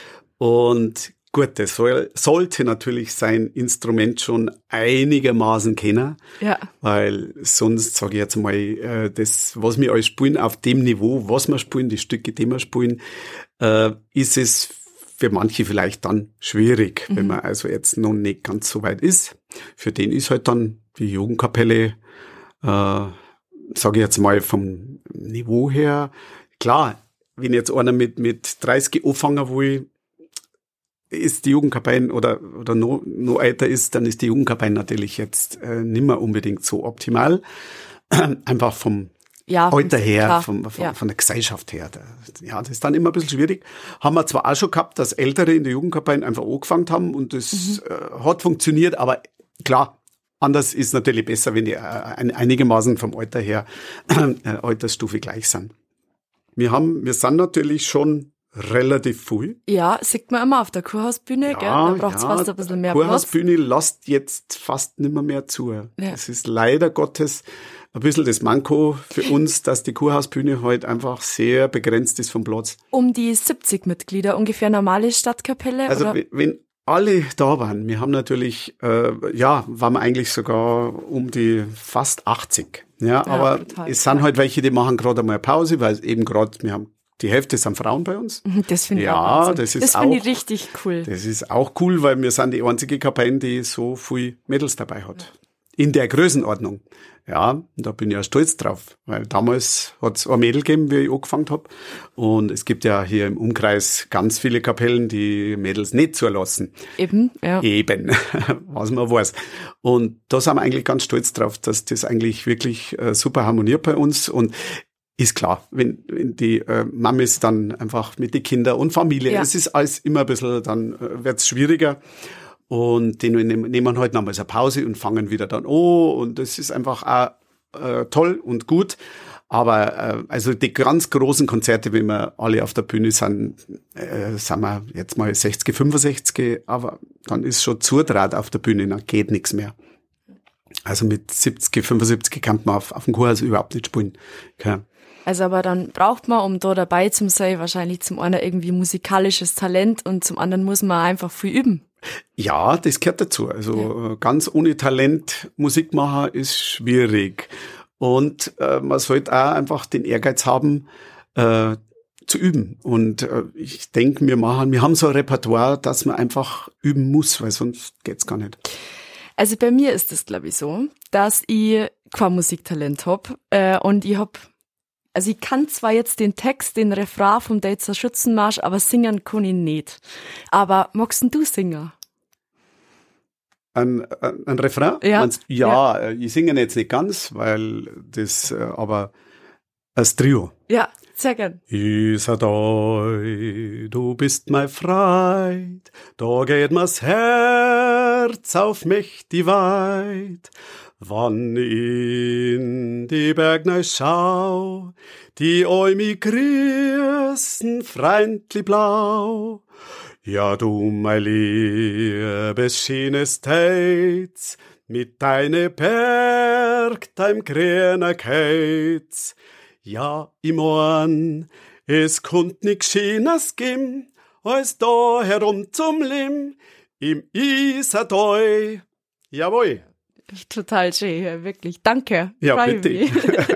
Und gut, das soll, sollte natürlich sein Instrument schon einigermaßen kennen. Ja. Weil sonst, sage ich jetzt mal, äh, das, was wir alles spielen, auf dem Niveau, was wir spielen, die Stücke, die wir spielen, äh, ist es für manche vielleicht dann schwierig, mhm. wenn man also jetzt noch nicht ganz so weit ist. Für den ist halt dann die Jugendkapelle, äh, sage ich jetzt mal vom Niveau her, klar, wenn jetzt einer mit mit dreißig anfangen will, ist die Jugendkapelle oder oder noch, noch älter ist, dann ist die Jugendkapelle natürlich jetzt äh, nicht mehr unbedingt so optimal. Einfach vom ja, Alter her, vom, vom, ja. von der Gesellschaft her. Da, ja, das ist dann immer ein bisschen schwierig. Haben wir zwar auch schon gehabt, dass Ältere in der Jugendkapelle einfach angefangen haben und das mhm. äh, hat funktioniert, aber klar, anders ist natürlich besser, wenn die äh, einigermaßen vom Alter her äh, Altersstufe gleich sind. Wir haben, wir sind natürlich schon relativ viel. Ja, sieht man immer auf der Kurhausbühne, ja, gell? Da braucht es ja, fast ein bisschen mehr Platz. Kurhausbühne lässt jetzt fast nicht mehr, mehr zu. Ja. Das ist leider Gottes ein bisschen das Manko für uns, dass die Kurhausbühne halt einfach sehr begrenzt ist vom Platz. Um die siebzig Mitglieder, ungefähr normale Stadtkapelle? Also oder? wenn alle da waren, wir haben natürlich, äh, ja, waren wir eigentlich sogar um die fast achtzig. Ja, ja aber brutal. Es sind halt welche, die machen gerade einmal Pause, weil eben gerade, wir haben die Hälfte sind Frauen bei uns. Das finde ich ja, auch das ist Das finde ich richtig cool. Das ist auch cool, weil wir sind die einzige Kapelle, die so viel Mädels dabei hat. In der Größenordnung. Ja, da bin ich ja stolz drauf, weil damals hat es ein Mädel gegeben, wie ich angefangen habe. Und es gibt ja hier im Umkreis ganz viele Kapellen, die Mädels nicht zulassen. Eben, ja. Eben, was man weiß. Und da sind wir eigentlich ganz stolz drauf, dass das eigentlich wirklich äh, super harmoniert bei uns. Und ist klar, wenn, wenn die äh, Mamis dann einfach mit den Kindern und Familie, ja. Es ist alles immer ein bisschen, dann äh, wird's schwieriger. Und die nehmen halt nochmals eine Pause und fangen wieder dann an. Und das ist einfach auch äh, toll und gut. Aber äh, also die ganz großen Konzerte, wenn wir alle auf der Bühne sind, äh, sind wir jetzt mal sechzig, fünfundsechzig, aber dann ist schon Zudraht auf der Bühne, dann geht nichts mehr. Also mit siebzig, fünfundsiebzig kann man auf, auf dem Chorhaus überhaupt nicht spielen. Okay. Also aber dann braucht man, um da dabei zu sein, wahrscheinlich zum einen irgendwie musikalisches Talent und zum anderen muss man einfach viel üben. Ja, das gehört dazu. Also ja. Ganz ohne Talent Musik machen ist schwierig. Und äh, man sollte auch einfach den Ehrgeiz haben, äh, zu üben. Und äh, ich denke, wir machen, wir haben so ein Repertoire, dass man einfach üben muss, weil sonst geht's gar nicht. Also bei mir ist es, glaube ich, so, dass ich kein Musiktalent hab äh, und ich hab Also ich kann zwar jetzt den Text, den Refrain vom Deizer Schützenmarsch, aber singen kann ich nicht. Aber magst denn du singen? Ein, ein, ein Refrain? Ja. Meinst, ja, ja, ich singe jetzt nicht ganz, weil das, aber als Trio. Ja, sehr gern. Isadoi, du bist mein Freund, da geht mir's Herz auf mächtig weit. Wann in die Bergne schau, die eu mi grüßen freundlich blau. Ja, du, mein liebes schönes Teits, mit deine Berg, dein grüner Keiz. Ja, im Ohren, es konnt nix Schönes geben, als da herum zum Lim, im Isadoi. Jawohl. Total schön, wirklich. Danke. Ja, bitte.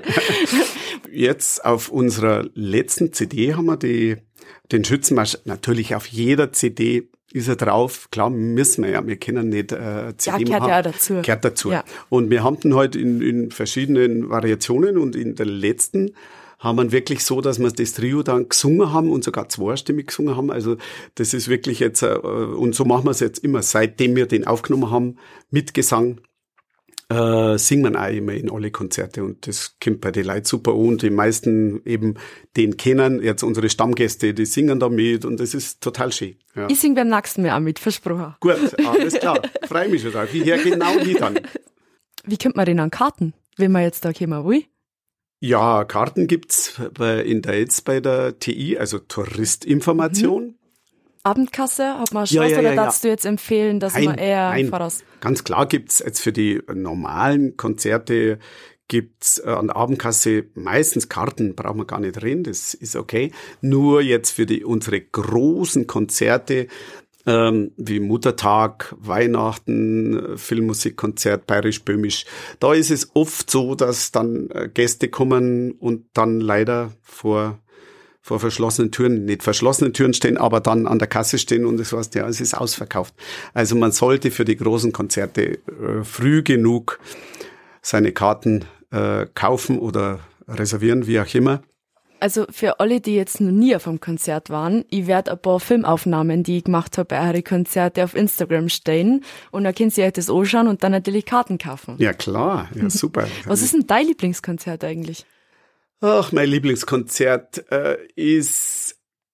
Jetzt auf unserer letzten C D haben wir die, den Schützenmarsch. Natürlich auf jeder C D ist er drauf. Klar, müssen wir ja. Wir können nicht äh, C D ja, machen. Ja, dazu. Gehört dazu. Ja. Und wir haben den halt in, in verschiedenen Variationen und in der letzten haben wir wirklich so, dass wir das Trio dann gesungen haben und sogar zweistimmig gesungen haben. Also das ist wirklich jetzt, äh, und so machen wir es jetzt immer, seitdem wir den aufgenommen haben, mit Gesang. Äh, singen wir auch immer in alle Konzerte und das kommt bei den Leuten super an und die meisten eben den kennen, jetzt unsere Stammgäste, die singen da mit und das ist total schön. Ja. Ich singe beim nächsten Mal auch mit, versprochen. Gut, alles klar, freue mich schon drauf. Ich höre genau wie dann. Wie kommt man denn an Karten, wenn man jetzt da kommen will? Ja, Karten gibt's bei, in der jetzt bei der T I, also Touristinformation. Mhm. Abendkasse, hat man schon ja, was, ja, oder ja, darfst ja. du jetzt empfehlen, dass nein, man eher nein. voraus... Ganz klar gibt's jetzt für die normalen Konzerte gibt's äh, an der Abendkasse meistens Karten, brauchen wir gar nicht reden, das ist okay. Nur jetzt für die unsere großen Konzerte ähm, wie Muttertag, Weihnachten, Filmmusikkonzert, bayerisch-böhmisch, da ist es oft so, dass dann äh, Gäste kommen und dann leider vor vor verschlossenen Türen, nicht verschlossenen Türen stehen, aber dann an der Kasse stehen und das heißt, ja, es ist ausverkauft. Also man sollte für die großen Konzerte äh, früh genug seine Karten äh, kaufen oder reservieren, wie auch immer. Also für alle, die jetzt noch nie auf einem Konzert waren, ich werde ein paar Filmaufnahmen, die ich gemacht habe bei euren Konzerten auf Instagram stellen und dann könnt ihr euch das anschauen und dann natürlich Karten kaufen. Ja klar, ja super. Was ist denn dein Lieblingskonzert eigentlich? Ach, mein Lieblingskonzert äh, ist,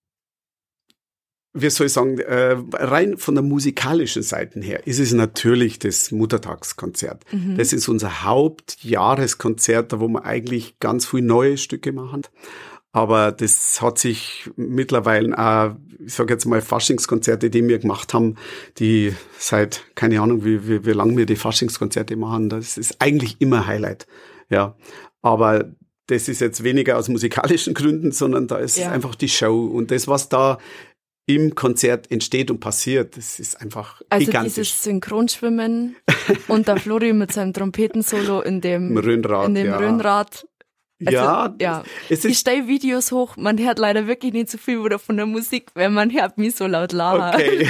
wie soll ich sagen, äh, rein von der musikalischen Seite her ist es natürlich das Muttertagskonzert. Mhm. Das ist unser Hauptjahreskonzert, wo wir eigentlich ganz viele neue Stücke machen. Aber das hat sich mittlerweile auch, ich sage jetzt mal, Faschingskonzerte, die wir gemacht haben, die seit, keine Ahnung, wie, wie, wie lange wir die Faschingskonzerte machen, das ist eigentlich immer Highlight. Ja, aber das ist jetzt weniger aus musikalischen Gründen, sondern da ist ja. einfach die Show und das, was da im Konzert entsteht und passiert, das ist einfach also gigantisch. Also dieses Synchronschwimmen und der Flori mit seinem Trompetensolo in dem Röhnrad. In dem ja. Röhnrad. Also, ja, ja. Es ist ich stelle Videos hoch, man hört leider wirklich nicht so viel oder von der Musik, weil man hört mich so laut lachen. Okay.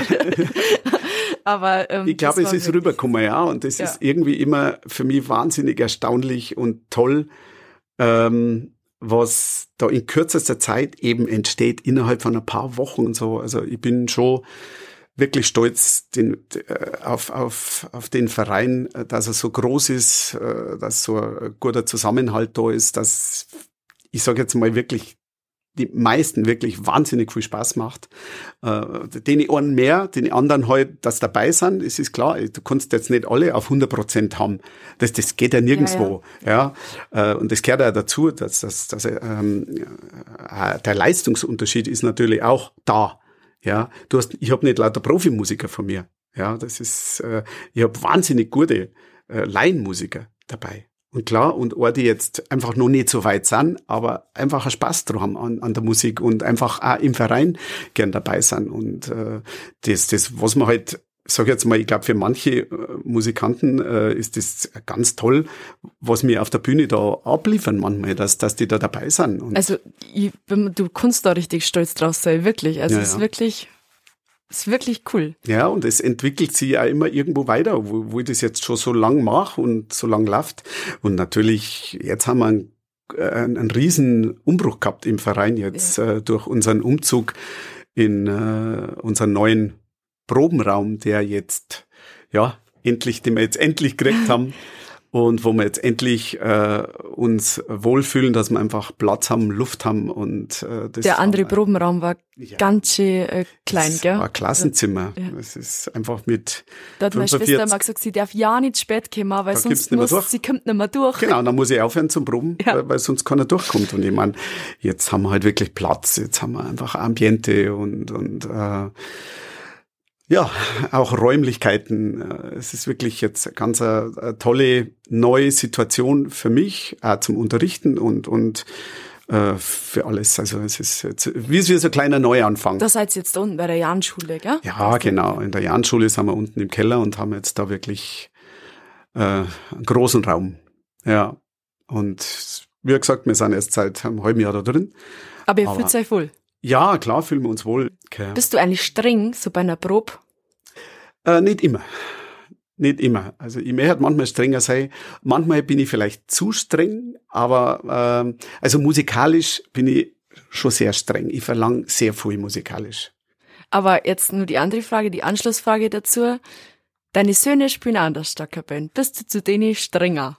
Aber ähm, ich glaube, es ist wirklich rübergekommen, ja, und das ja. ist irgendwie immer für mich wahnsinnig erstaunlich und toll, ähm, was da in kürzester Zeit eben entsteht, innerhalb von ein paar Wochen und so. Also ich bin schon wirklich stolz den, äh, auf, auf, auf den Verein, dass er so groß ist, äh, dass so ein guter Zusammenhalt da ist, dass, ich sage jetzt mal wirklich, die meisten wirklich wahnsinnig viel Spaß macht. Äh, den einen mehr, den anderen halt, dass dabei sind, es ist klar, du kannst jetzt nicht alle auf hundert Prozent haben. Das, das geht ja nirgendwo. Ja, ja. Äh, und das gehört ja dazu, dass, dass, dass ähm, äh, der Leistungsunterschied ist natürlich auch da. Ja, du hast, ich habe nicht lauter Profimusiker von mir. Ja, das ist, äh, ich habe wahnsinnig gute äh, Laienmusiker dabei. Und klar, und auch die jetzt einfach noch nicht so weit sind, aber einfach einen Spaß dran haben an, an der Musik und einfach auch im Verein gern dabei sind. Und äh, das, das, was man halt, sag jetzt mal, ich glaube, für manche äh, Musikanten äh, ist das ganz toll, was wir auf der Bühne da abliefern manchmal, dass, dass die da dabei sind. Und also ich, du kannst da richtig stolz drauf sein, wirklich. Also ja, es ist ja. wirklich... ist wirklich cool. Ja, und es entwickelt sich ja immer irgendwo weiter, wo, wo ich das jetzt schon so lang mache und so lang läuft. Und natürlich, jetzt haben wir einen, einen, einen riesen Umbruch gehabt im Verein jetzt ja. äh, durch unseren Umzug in äh, unseren neuen Probenraum, der jetzt, ja, endlich, den wir jetzt endlich gekriegt haben. Und wo wir jetzt endlich äh, uns wohlfühlen, dass wir einfach Platz haben, Luft haben und äh, das. Der andere war, Probenraum war ja, ganz schön äh, klein, das gell? War ein Klassenzimmer. Ja. Das ist einfach mit. Da hat meine Schwester immer gesagt, sie darf ja nicht spät kommen, weil da sonst muss sie kommt nicht mehr durch. Genau, dann muss ich aufhören zum Proben, ja. weil, weil sonst keiner durchkommt. Und ich meine, jetzt haben wir halt wirklich Platz, jetzt haben wir einfach Ambiente und und äh, ja, auch Räumlichkeiten. Es ist wirklich jetzt eine ganz eine, eine tolle neue Situation für mich, auch zum Unterrichten und und äh, für alles. Also es ist jetzt wie es wie so ein kleiner Neuanfang. Da seid ihr jetzt da unten bei der Jahnschule, gell? Ja, genau. In der Jahnschule sind wir unten im Keller und haben jetzt da wirklich äh, einen großen Raum. Ja. Und wie gesagt, wir sind erst seit einem halben Jahr da drin. Aber ihr fühlt euch wohl? Ja, klar, fühlen wir uns wohl. Okay. Bist du eigentlich streng, so bei einer Probe? Äh, nicht immer. Nicht immer. Also ich möchte manchmal strenger sein. Manchmal bin ich vielleicht zu streng, aber äh, also musikalisch bin ich schon sehr streng. Ich verlange sehr viel musikalisch. Aber jetzt nur die andere Frage, die Anschlussfrage dazu. Deine Söhne spielen auch in der Stackerband. Bist du zu denen strenger?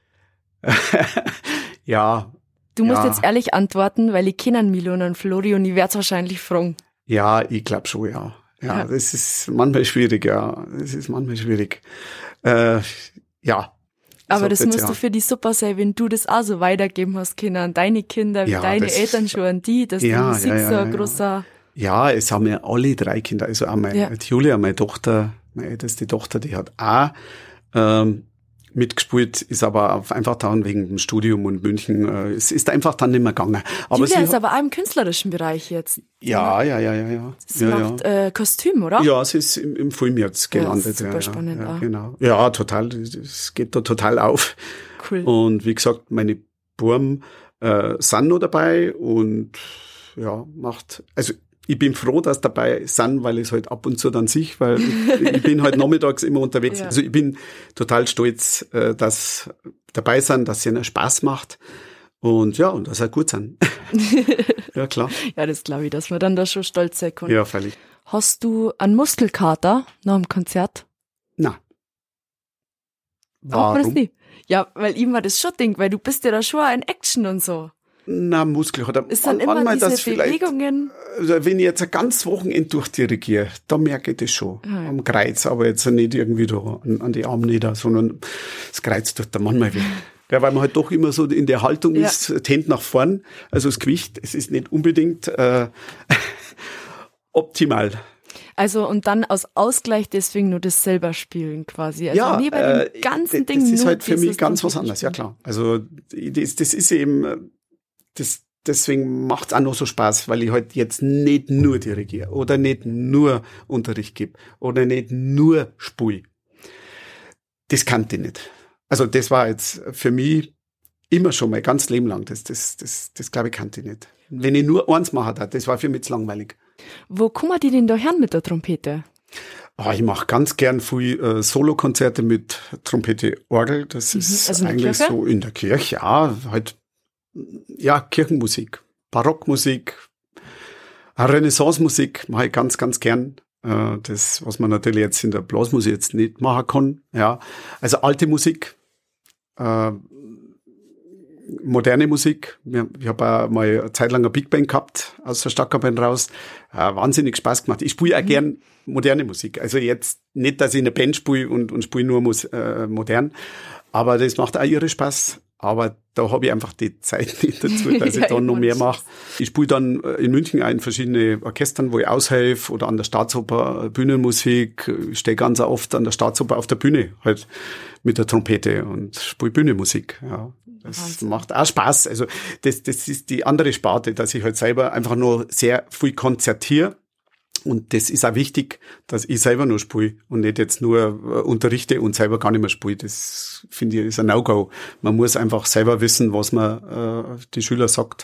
Ja. Du musst ja. jetzt ehrlich antworten, weil ich kenne Milo und Flori und ich werde es wahrscheinlich fragen. Ja, ich glaube schon, ja. ja. Ja, das ist manchmal schwierig, ja. Das ist manchmal schwierig. Äh, ja. Aber das musst ja. du für die super sein, wenn du das auch so weitergeben hast können an deine Kinder, wie ja, deine das, Eltern schon an die, dass ja, die Musik ja, ja, so ein ja, großer... Ja, es haben ja alle drei Kinder, also auch meine ja. Julia, meine Tochter, meine älteste Tochter, die hat auch ähm, mitgespielt, ist aber einfach dann wegen dem Studium und München, äh, es ist einfach dann nicht mehr gegangen. Aber Julia sie ist hat, aber auch im künstlerischen Bereich jetzt. Ja, ja, ja, ja, ja. Sie ja, macht ja. Äh, Kostüm, oder? Ja, sie ist im, im Film jetzt gelandet. Ja, super ja, spannend ja, auch. Genau. Ja, total. Es geht da total auf. Cool. Und wie gesagt, meine Burm äh, sind noch dabei und ja, macht, also ich bin froh, dass dabei sind, weil ich es halt ab und zu dann sehe, weil ich, ich bin halt nachmittags immer unterwegs. Ja. Also ich bin total stolz, äh, dass dabei sind, dass es ihnen Spaß macht und ja, und dass sie gut sind. Ja, klar. Ja, das glaube ich, dass man dann da schon stolz sein kann. Ja, völlig. Hast du einen Muskelkater nach dem Konzert? Nein. Warum? Das nicht? Ja, weil ich mir das schon denke, weil du bist ja da schon in Action und so. Na, Muskelkater. Es sind immer manchmal, diese Bewegungen. Also wenn ich jetzt ein ganz Wochenende durchdirigiere, da merke ich das schon. Ja, ja. Am Kreuz, aber jetzt nicht irgendwie da an, an die Arme nieder, sondern das Kreuz tut da manchmal weh. Ja, weil man halt doch immer so in der Haltung ja. ist, die Hände nach vorn, also das Gewicht, es ist nicht unbedingt äh, optimal. Also und dann aus Ausgleich deswegen nur das selber spielen quasi. Also ja, nie bei dem ganzen äh, Ding. Das ist nur halt für mich ganz was Trompete anderes, ja spielen. klar. Also das, das ist eben, das, deswegen macht's auch noch so Spaß, weil ich halt jetzt nicht nur dirigiere oder nicht nur Unterricht gebe oder nicht nur spiele. Das kannte ich nicht. Also das war jetzt für mich immer schon mein ganzes Leben lang. Das, das, das, das glaube ich kannte ich nicht. Wenn ich nur eins machen darf, das war für mich zu langweilig. Wo kommen die denn da her mit der Trompete? Oh, ich mache ganz gern viel äh, Solokonzerte mit Trompete, Orgel. Das Mhm. ist Also in der eigentlich Kirche? so in der Kirche, ja, halt, ja, Kirchenmusik, Barockmusik, Renaissance-Musik mache ich ganz, ganz gern. Äh, das, was man natürlich jetzt in der Blasmusik jetzt nicht machen kann, ja. Also alte Musik, äh, moderne Musik. Ich habe auch mal eine Zeit lang eine Big Band gehabt, aus der Stadtkapelle raus. Äh, wahnsinnig Spaß gemacht. Ich spiele auch mhm. gern moderne Musik. Also jetzt nicht, dass ich in einer Band spiele und, und spiele nur Mus- äh, modern, aber das macht auch ihre Spaß. Aber da habe ich einfach die Zeit nicht dazu, dass ich ja, da noch mehr mache. Ich spiele dann in München auch in verschiedene Orchestern, wo ich aushelfe, oder an der Staatsoper Bühnenmusik. Ich stehe ganz oft an der Staatsoper auf der Bühne, halt mit der Trompete und spiele Bühnenmusik. Ja, das Wahnsinn. Macht auch Spaß. Also das, das ist die andere Sparte, dass ich halt selber einfach nur sehr viel konzertiere. Und das ist auch wichtig, dass ich selber nur spiele und nicht jetzt nur äh, unterrichte und selber gar nicht mehr spiele. Das finde ich ist ein No-Go. Man muss einfach selber wissen, was man äh, die Schüler sagt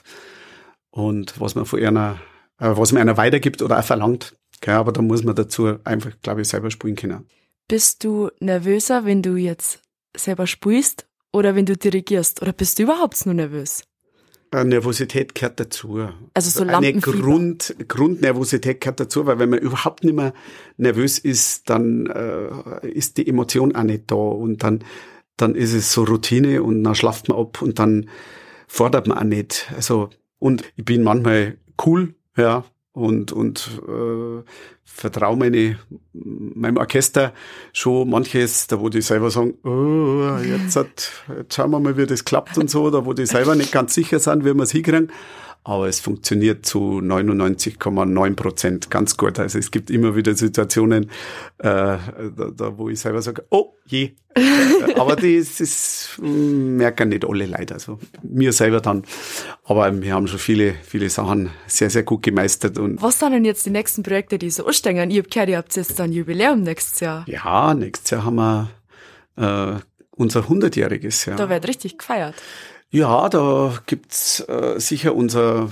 und was man von einer, äh, was man einer weitergibt oder auch verlangt. Okay, aber da muss man dazu einfach, glaube ich, selber spielen können. Bist du nervöser, wenn du jetzt selber spielst oder wenn du dirigierst? Oder bist du überhaupt nur nervös? Nervosität gehört dazu. Also so eine Lampenfieber. Grund, Grundnervosität gehört dazu, weil wenn man überhaupt nicht mehr nervös ist, dann äh, ist die Emotion auch nicht da und dann dann ist es so Routine und dann schlaft man ab und dann fordert man auch nicht. Also und ich bin manchmal cool, ja, und und äh, vertraue meine meinem Orchester schon manches, da wo die selber sagen, oh, jetzt, hat, jetzt schauen wir mal, wie das klappt und so, da wo die selber nicht ganz sicher sind, wie wir es hinkriegen. Aber es funktioniert zu neunundneunzig Komma neun Prozent ganz gut. Also es gibt immer wieder Situationen, äh, da, da wo ich selber sage, oh je. Aber das, das merken nicht alle Leute, also mir selber dann. Aber wir haben schon viele, viele Sachen sehr, sehr gut gemeistert. Und was sind denn jetzt die nächsten Projekte, die so anstehen? Ich habe gehört, ihr habt jetzt ein Jubiläum nächstes Jahr. Ja, nächstes Jahr haben wir äh, unser hundertjähriges Jahr. Da wird richtig gefeiert. Ja, da gibt's äh, sicher unser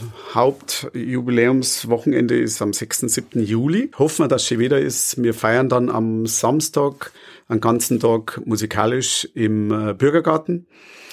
Hauptjubiläumswochenende ist am sechsten, siebten Juli. Hoffen wir, dass es schon wieder ist. Wir feiern dann am Samstag einen ganzen Tag musikalisch im äh, Bürgergarten.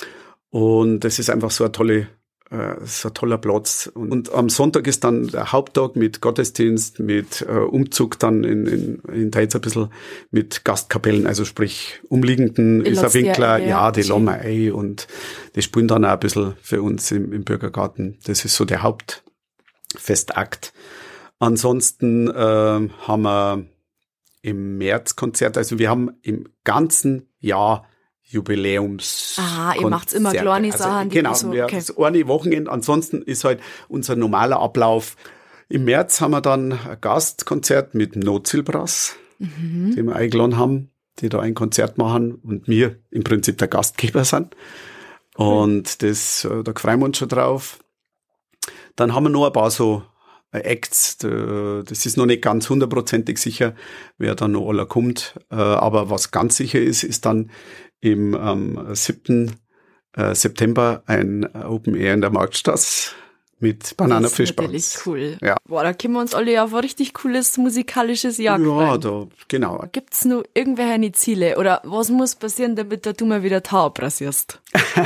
Und das ist einfach so eine tolle, äh, so ein toller Platz. Und, und am Sonntag ist dann der Haupttag mit Gottesdienst, mit äh, Umzug dann in, in, in Teils ein bisschen mit Gastkapellen, also sprich umliegenden Ich ist ein Winkler, ja, ja, die schön. lassen wir ein und die spielen dann auch ein bisschen für uns im, im Bürgergarten. Das ist so der Hauptfestakt. Ansonsten äh, haben wir im März Konzert, also wir haben im ganzen Jahr Jubiläums. Aha, ihr macht's immer kleine Sachen. Also, genau, so, ja, okay. das eine Wochenende. Ansonsten ist halt unser normaler Ablauf. Im März haben wir dann ein Gastkonzert mit Notzielbrass, Mhm. die wir eingeladen haben, die da ein Konzert machen und wir im Prinzip der Gastgeber sind. Und das, äh, da freuen wir uns schon drauf. Dann haben wir noch ein paar so Acts, das ist noch nicht ganz hundertprozentig sicher, wer da noch aller kommt. Aber was ganz sicher ist, ist dann im ähm, siebten September ein Open Air in der Marktstraße mit Bananenfischbanz. Das ist natürlich cool. Ja. Boah, da können wir uns alle auf ein richtig cooles musikalisches Jahr Ja, freuen. da, genau. Gibt's noch irgendwelche Ziele? Oder was muss passieren, damit du mal wieder die Haare rasierst?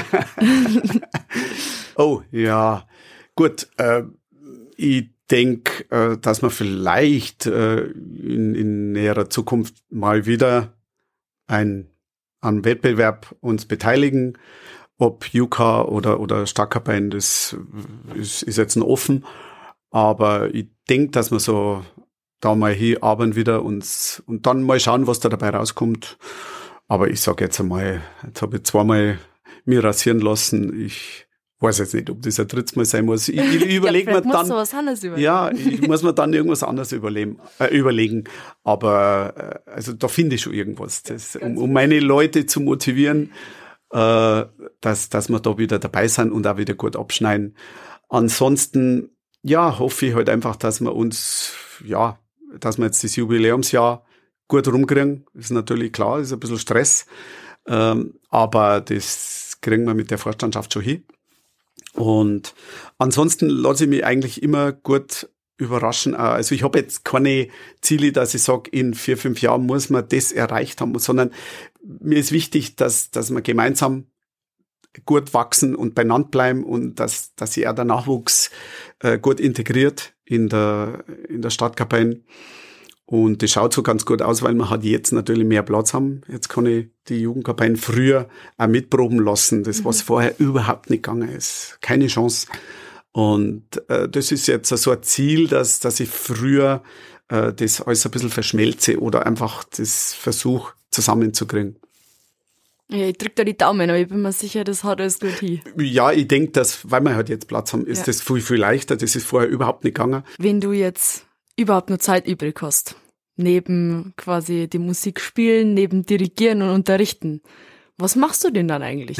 Oh, ja. Gut, äh, ich denke, äh, dass wir vielleicht äh, in, in näherer Zukunft mal wieder ein, am Wettbewerb uns beteiligen. Ob U K oder, oder Stadtkapellen, das ist, ist jetzt noch offen. Aber ich denke, dass wir so da mal hier arbeiten wieder uns, und dann mal schauen, was da dabei rauskommt. Aber ich sage jetzt einmal, jetzt habe ich zweimal mir rasieren lassen. Ich weiß jetzt nicht, ob das ein drittes Mal sein muss. Ich, ich überlege ja, mir dann. Was anderes überlegen. Ja, ich muss mir dann irgendwas anderes überlegen. Äh, überlegen. Aber äh, also da finde ich schon irgendwas, das, um, um meine Leute zu motivieren, äh, dass dass wir da wieder dabei sind und auch wieder gut abschneiden. Ansonsten, ja, hoffe ich halt einfach, dass wir uns, ja, dass wir jetzt das Jubiläumsjahr gut rumkriegen. Ist natürlich klar, ist ein bisschen Stress, ähm, aber das kriegen wir mit der Vorstandschaft schon hin. Und ansonsten lasse ich mich eigentlich immer gut überraschen. Also ich habe jetzt keine Ziele, dass ich sage, in vier, fünf Jahren muss man das erreicht haben, sondern mir ist wichtig, dass dass wir gemeinsam gut wachsen und beieinander bleiben und dass dass sich auch der Nachwuchs äh, gut integriert in der in der Stadtkapelle. Und das schaut so ganz gut aus, weil wir halt jetzt natürlich mehr Platz haben. Jetzt kann ich die Jugendkapellen früher auch mitproben lassen, das mhm. was vorher überhaupt nicht gegangen ist. Keine Chance. Und äh, das ist jetzt so ein Ziel, dass dass ich früher äh, das alles ein bisschen verschmelze oder einfach das versuche zusammenzukriegen. Ja, ich drücke da die Daumen, aber ich bin mir sicher, das hat alles gut hin. Ja, ich denke, dass, weil wir halt jetzt Platz haben, ist ja. das viel, viel leichter. Das ist vorher überhaupt nicht gegangen. Wenn du jetzt überhaupt nur Zeit übrig hast, neben quasi die Musik spielen, neben Dirigieren und Unterrichten, was machst du denn dann eigentlich?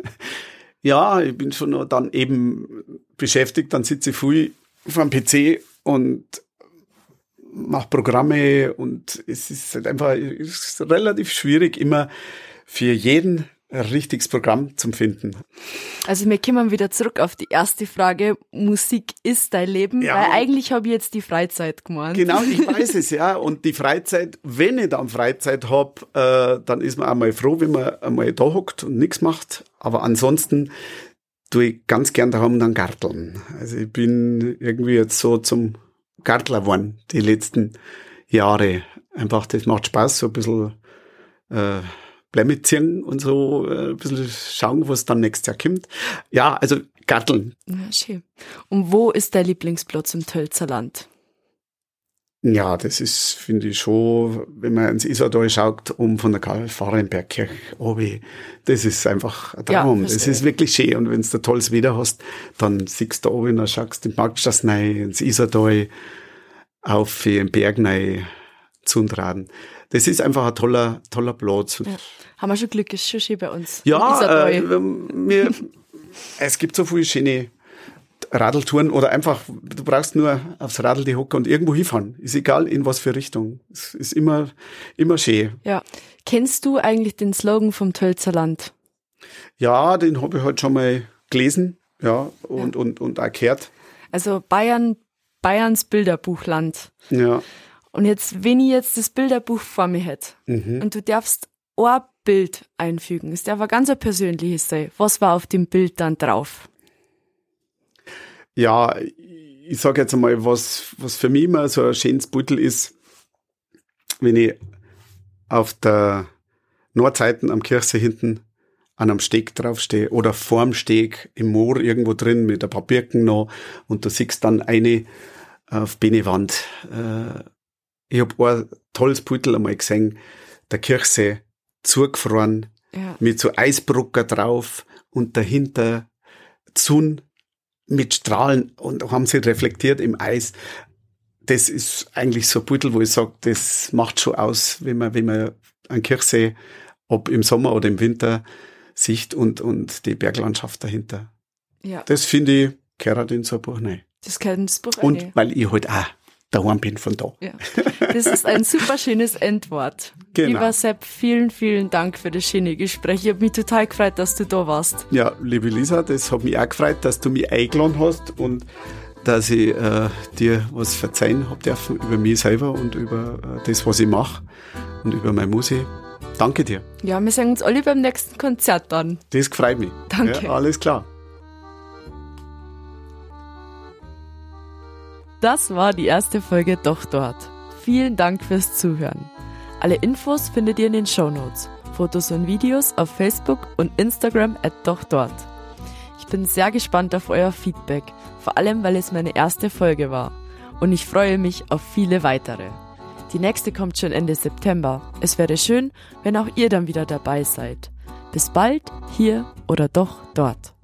Ja, ich bin schon noch dann eben beschäftigt, dann sitze ich viel vor dem P C und mache Programme und es ist halt einfach es ist relativ schwierig, immer für jeden ein richtiges Programm zu finden. Also wir kommen wieder zurück auf die erste Frage. Musik ist dein Leben, ja. Weil eigentlich habe ich jetzt die Freizeit gemeint. Genau, ich weiß es, ja. Und die Freizeit, wenn ich dann Freizeit habe, äh, dann ist man einmal froh, wenn man einmal da hockt und nichts macht. Aber ansonsten tue ich ganz gern daheim dann garteln. Also ich bin irgendwie jetzt so zum Gartler geworden, die letzten Jahre. Einfach, das macht Spaß, so ein bisschen äh, Blämme ziehen und so äh, ein bisschen schauen, was dann nächstes Jahr kommt. Ja, also garteln. Ja, schön. Und wo ist dein Lieblingsplatz im Tölzer Land? Ja, das ist, finde ich schon, wenn man ins Isartal schaut, um von der Karl-Fahrenberg-Kirche oben, das ist einfach ein Traum. Ja, das ist wirklich schön. Und wenn du da tolles Wetter hast, dann siehst du da oben, dann schaust du den Marktstraße rein, ins Isartal, auf den Berg rein, zuntraden. Das ist einfach ein toller, toller Platz. Ja. Haben wir schon Glück, ist schon schön bei uns. Ja, äh, wir, es gibt so viele schöne Radltouren oder einfach, du brauchst nur aufs Radl die hocken und irgendwo hinfahren. Ist egal, in was für Richtung. Es ist immer, immer schön. Ja. Kennst du eigentlich den Slogan vom Tölzer Land? Ja, den habe ich halt schon mal gelesen, ja, und, ja. und, und auch gehört. Also Bayern, Bayerns Bilderbuchland. Ja. Und jetzt, wenn ich jetzt das Bilderbuch vor mir hätte mhm. und du darfst ein Bild einfügen, es darf ein ganz persönliches sein. Was war auf dem Bild dann drauf? Ja, ich sage jetzt einmal, was, was für mich immer so ein schönes Beutel ist, wenn ich auf der Nordseite am Kirchsee hinten an einem Steg draufstehe oder vorm Steg im Moor irgendwo drin mit ein paar Birken noch und du siehst dann eine auf Benewand. Äh, ich habe ein tolles Beutel einmal gesehen, der Kirchsee zugefroren, ja. mit so Eisbrucker drauf und dahinter die Sonne mit Strahlen und haben sie reflektiert im Eis. Das ist eigentlich so ein Beutel, wo ich sage, das macht schon aus, wenn man, wenn man einen Kirchsee, ob im Sommer oder im Winter, sieht und, und die Berglandschaft dahinter. Ja. Das finde ich, gehört in so ein Buch rein. Das gehört ins Buch rein. Und weil ich halt auch daheim bin von da. Ja. Das ist ein super schönes Endwort. Genau. Lieber Sepp, vielen, vielen Dank für das schöne Gespräch. Ich habe mich total gefreut, dass du da warst. Ja, liebe Lisa, das hat mich auch gefreut, dass du mich eingeladen hast und dass ich äh, dir was verzeihen habe dürfen über mich selber und über äh, das, was ich mache und über meine Musik. Danke dir. Ja, wir sehen uns alle beim nächsten Konzert dann. Das freut mich. Danke. Ja, alles klar. Das war die erste Folge Doch Dort. Vielen Dank fürs Zuhören. Alle Infos findet ihr in den Shownotes. Fotos und Videos auf Facebook und Instagram at Doch Dort. Ich bin sehr gespannt auf euer Feedback, vor allem weil es meine erste Folge war. Und ich freue mich auf viele weitere. Die nächste kommt schon Ende September. Es wäre schön, wenn auch ihr dann wieder dabei seid. Bis bald, hier oder doch dort.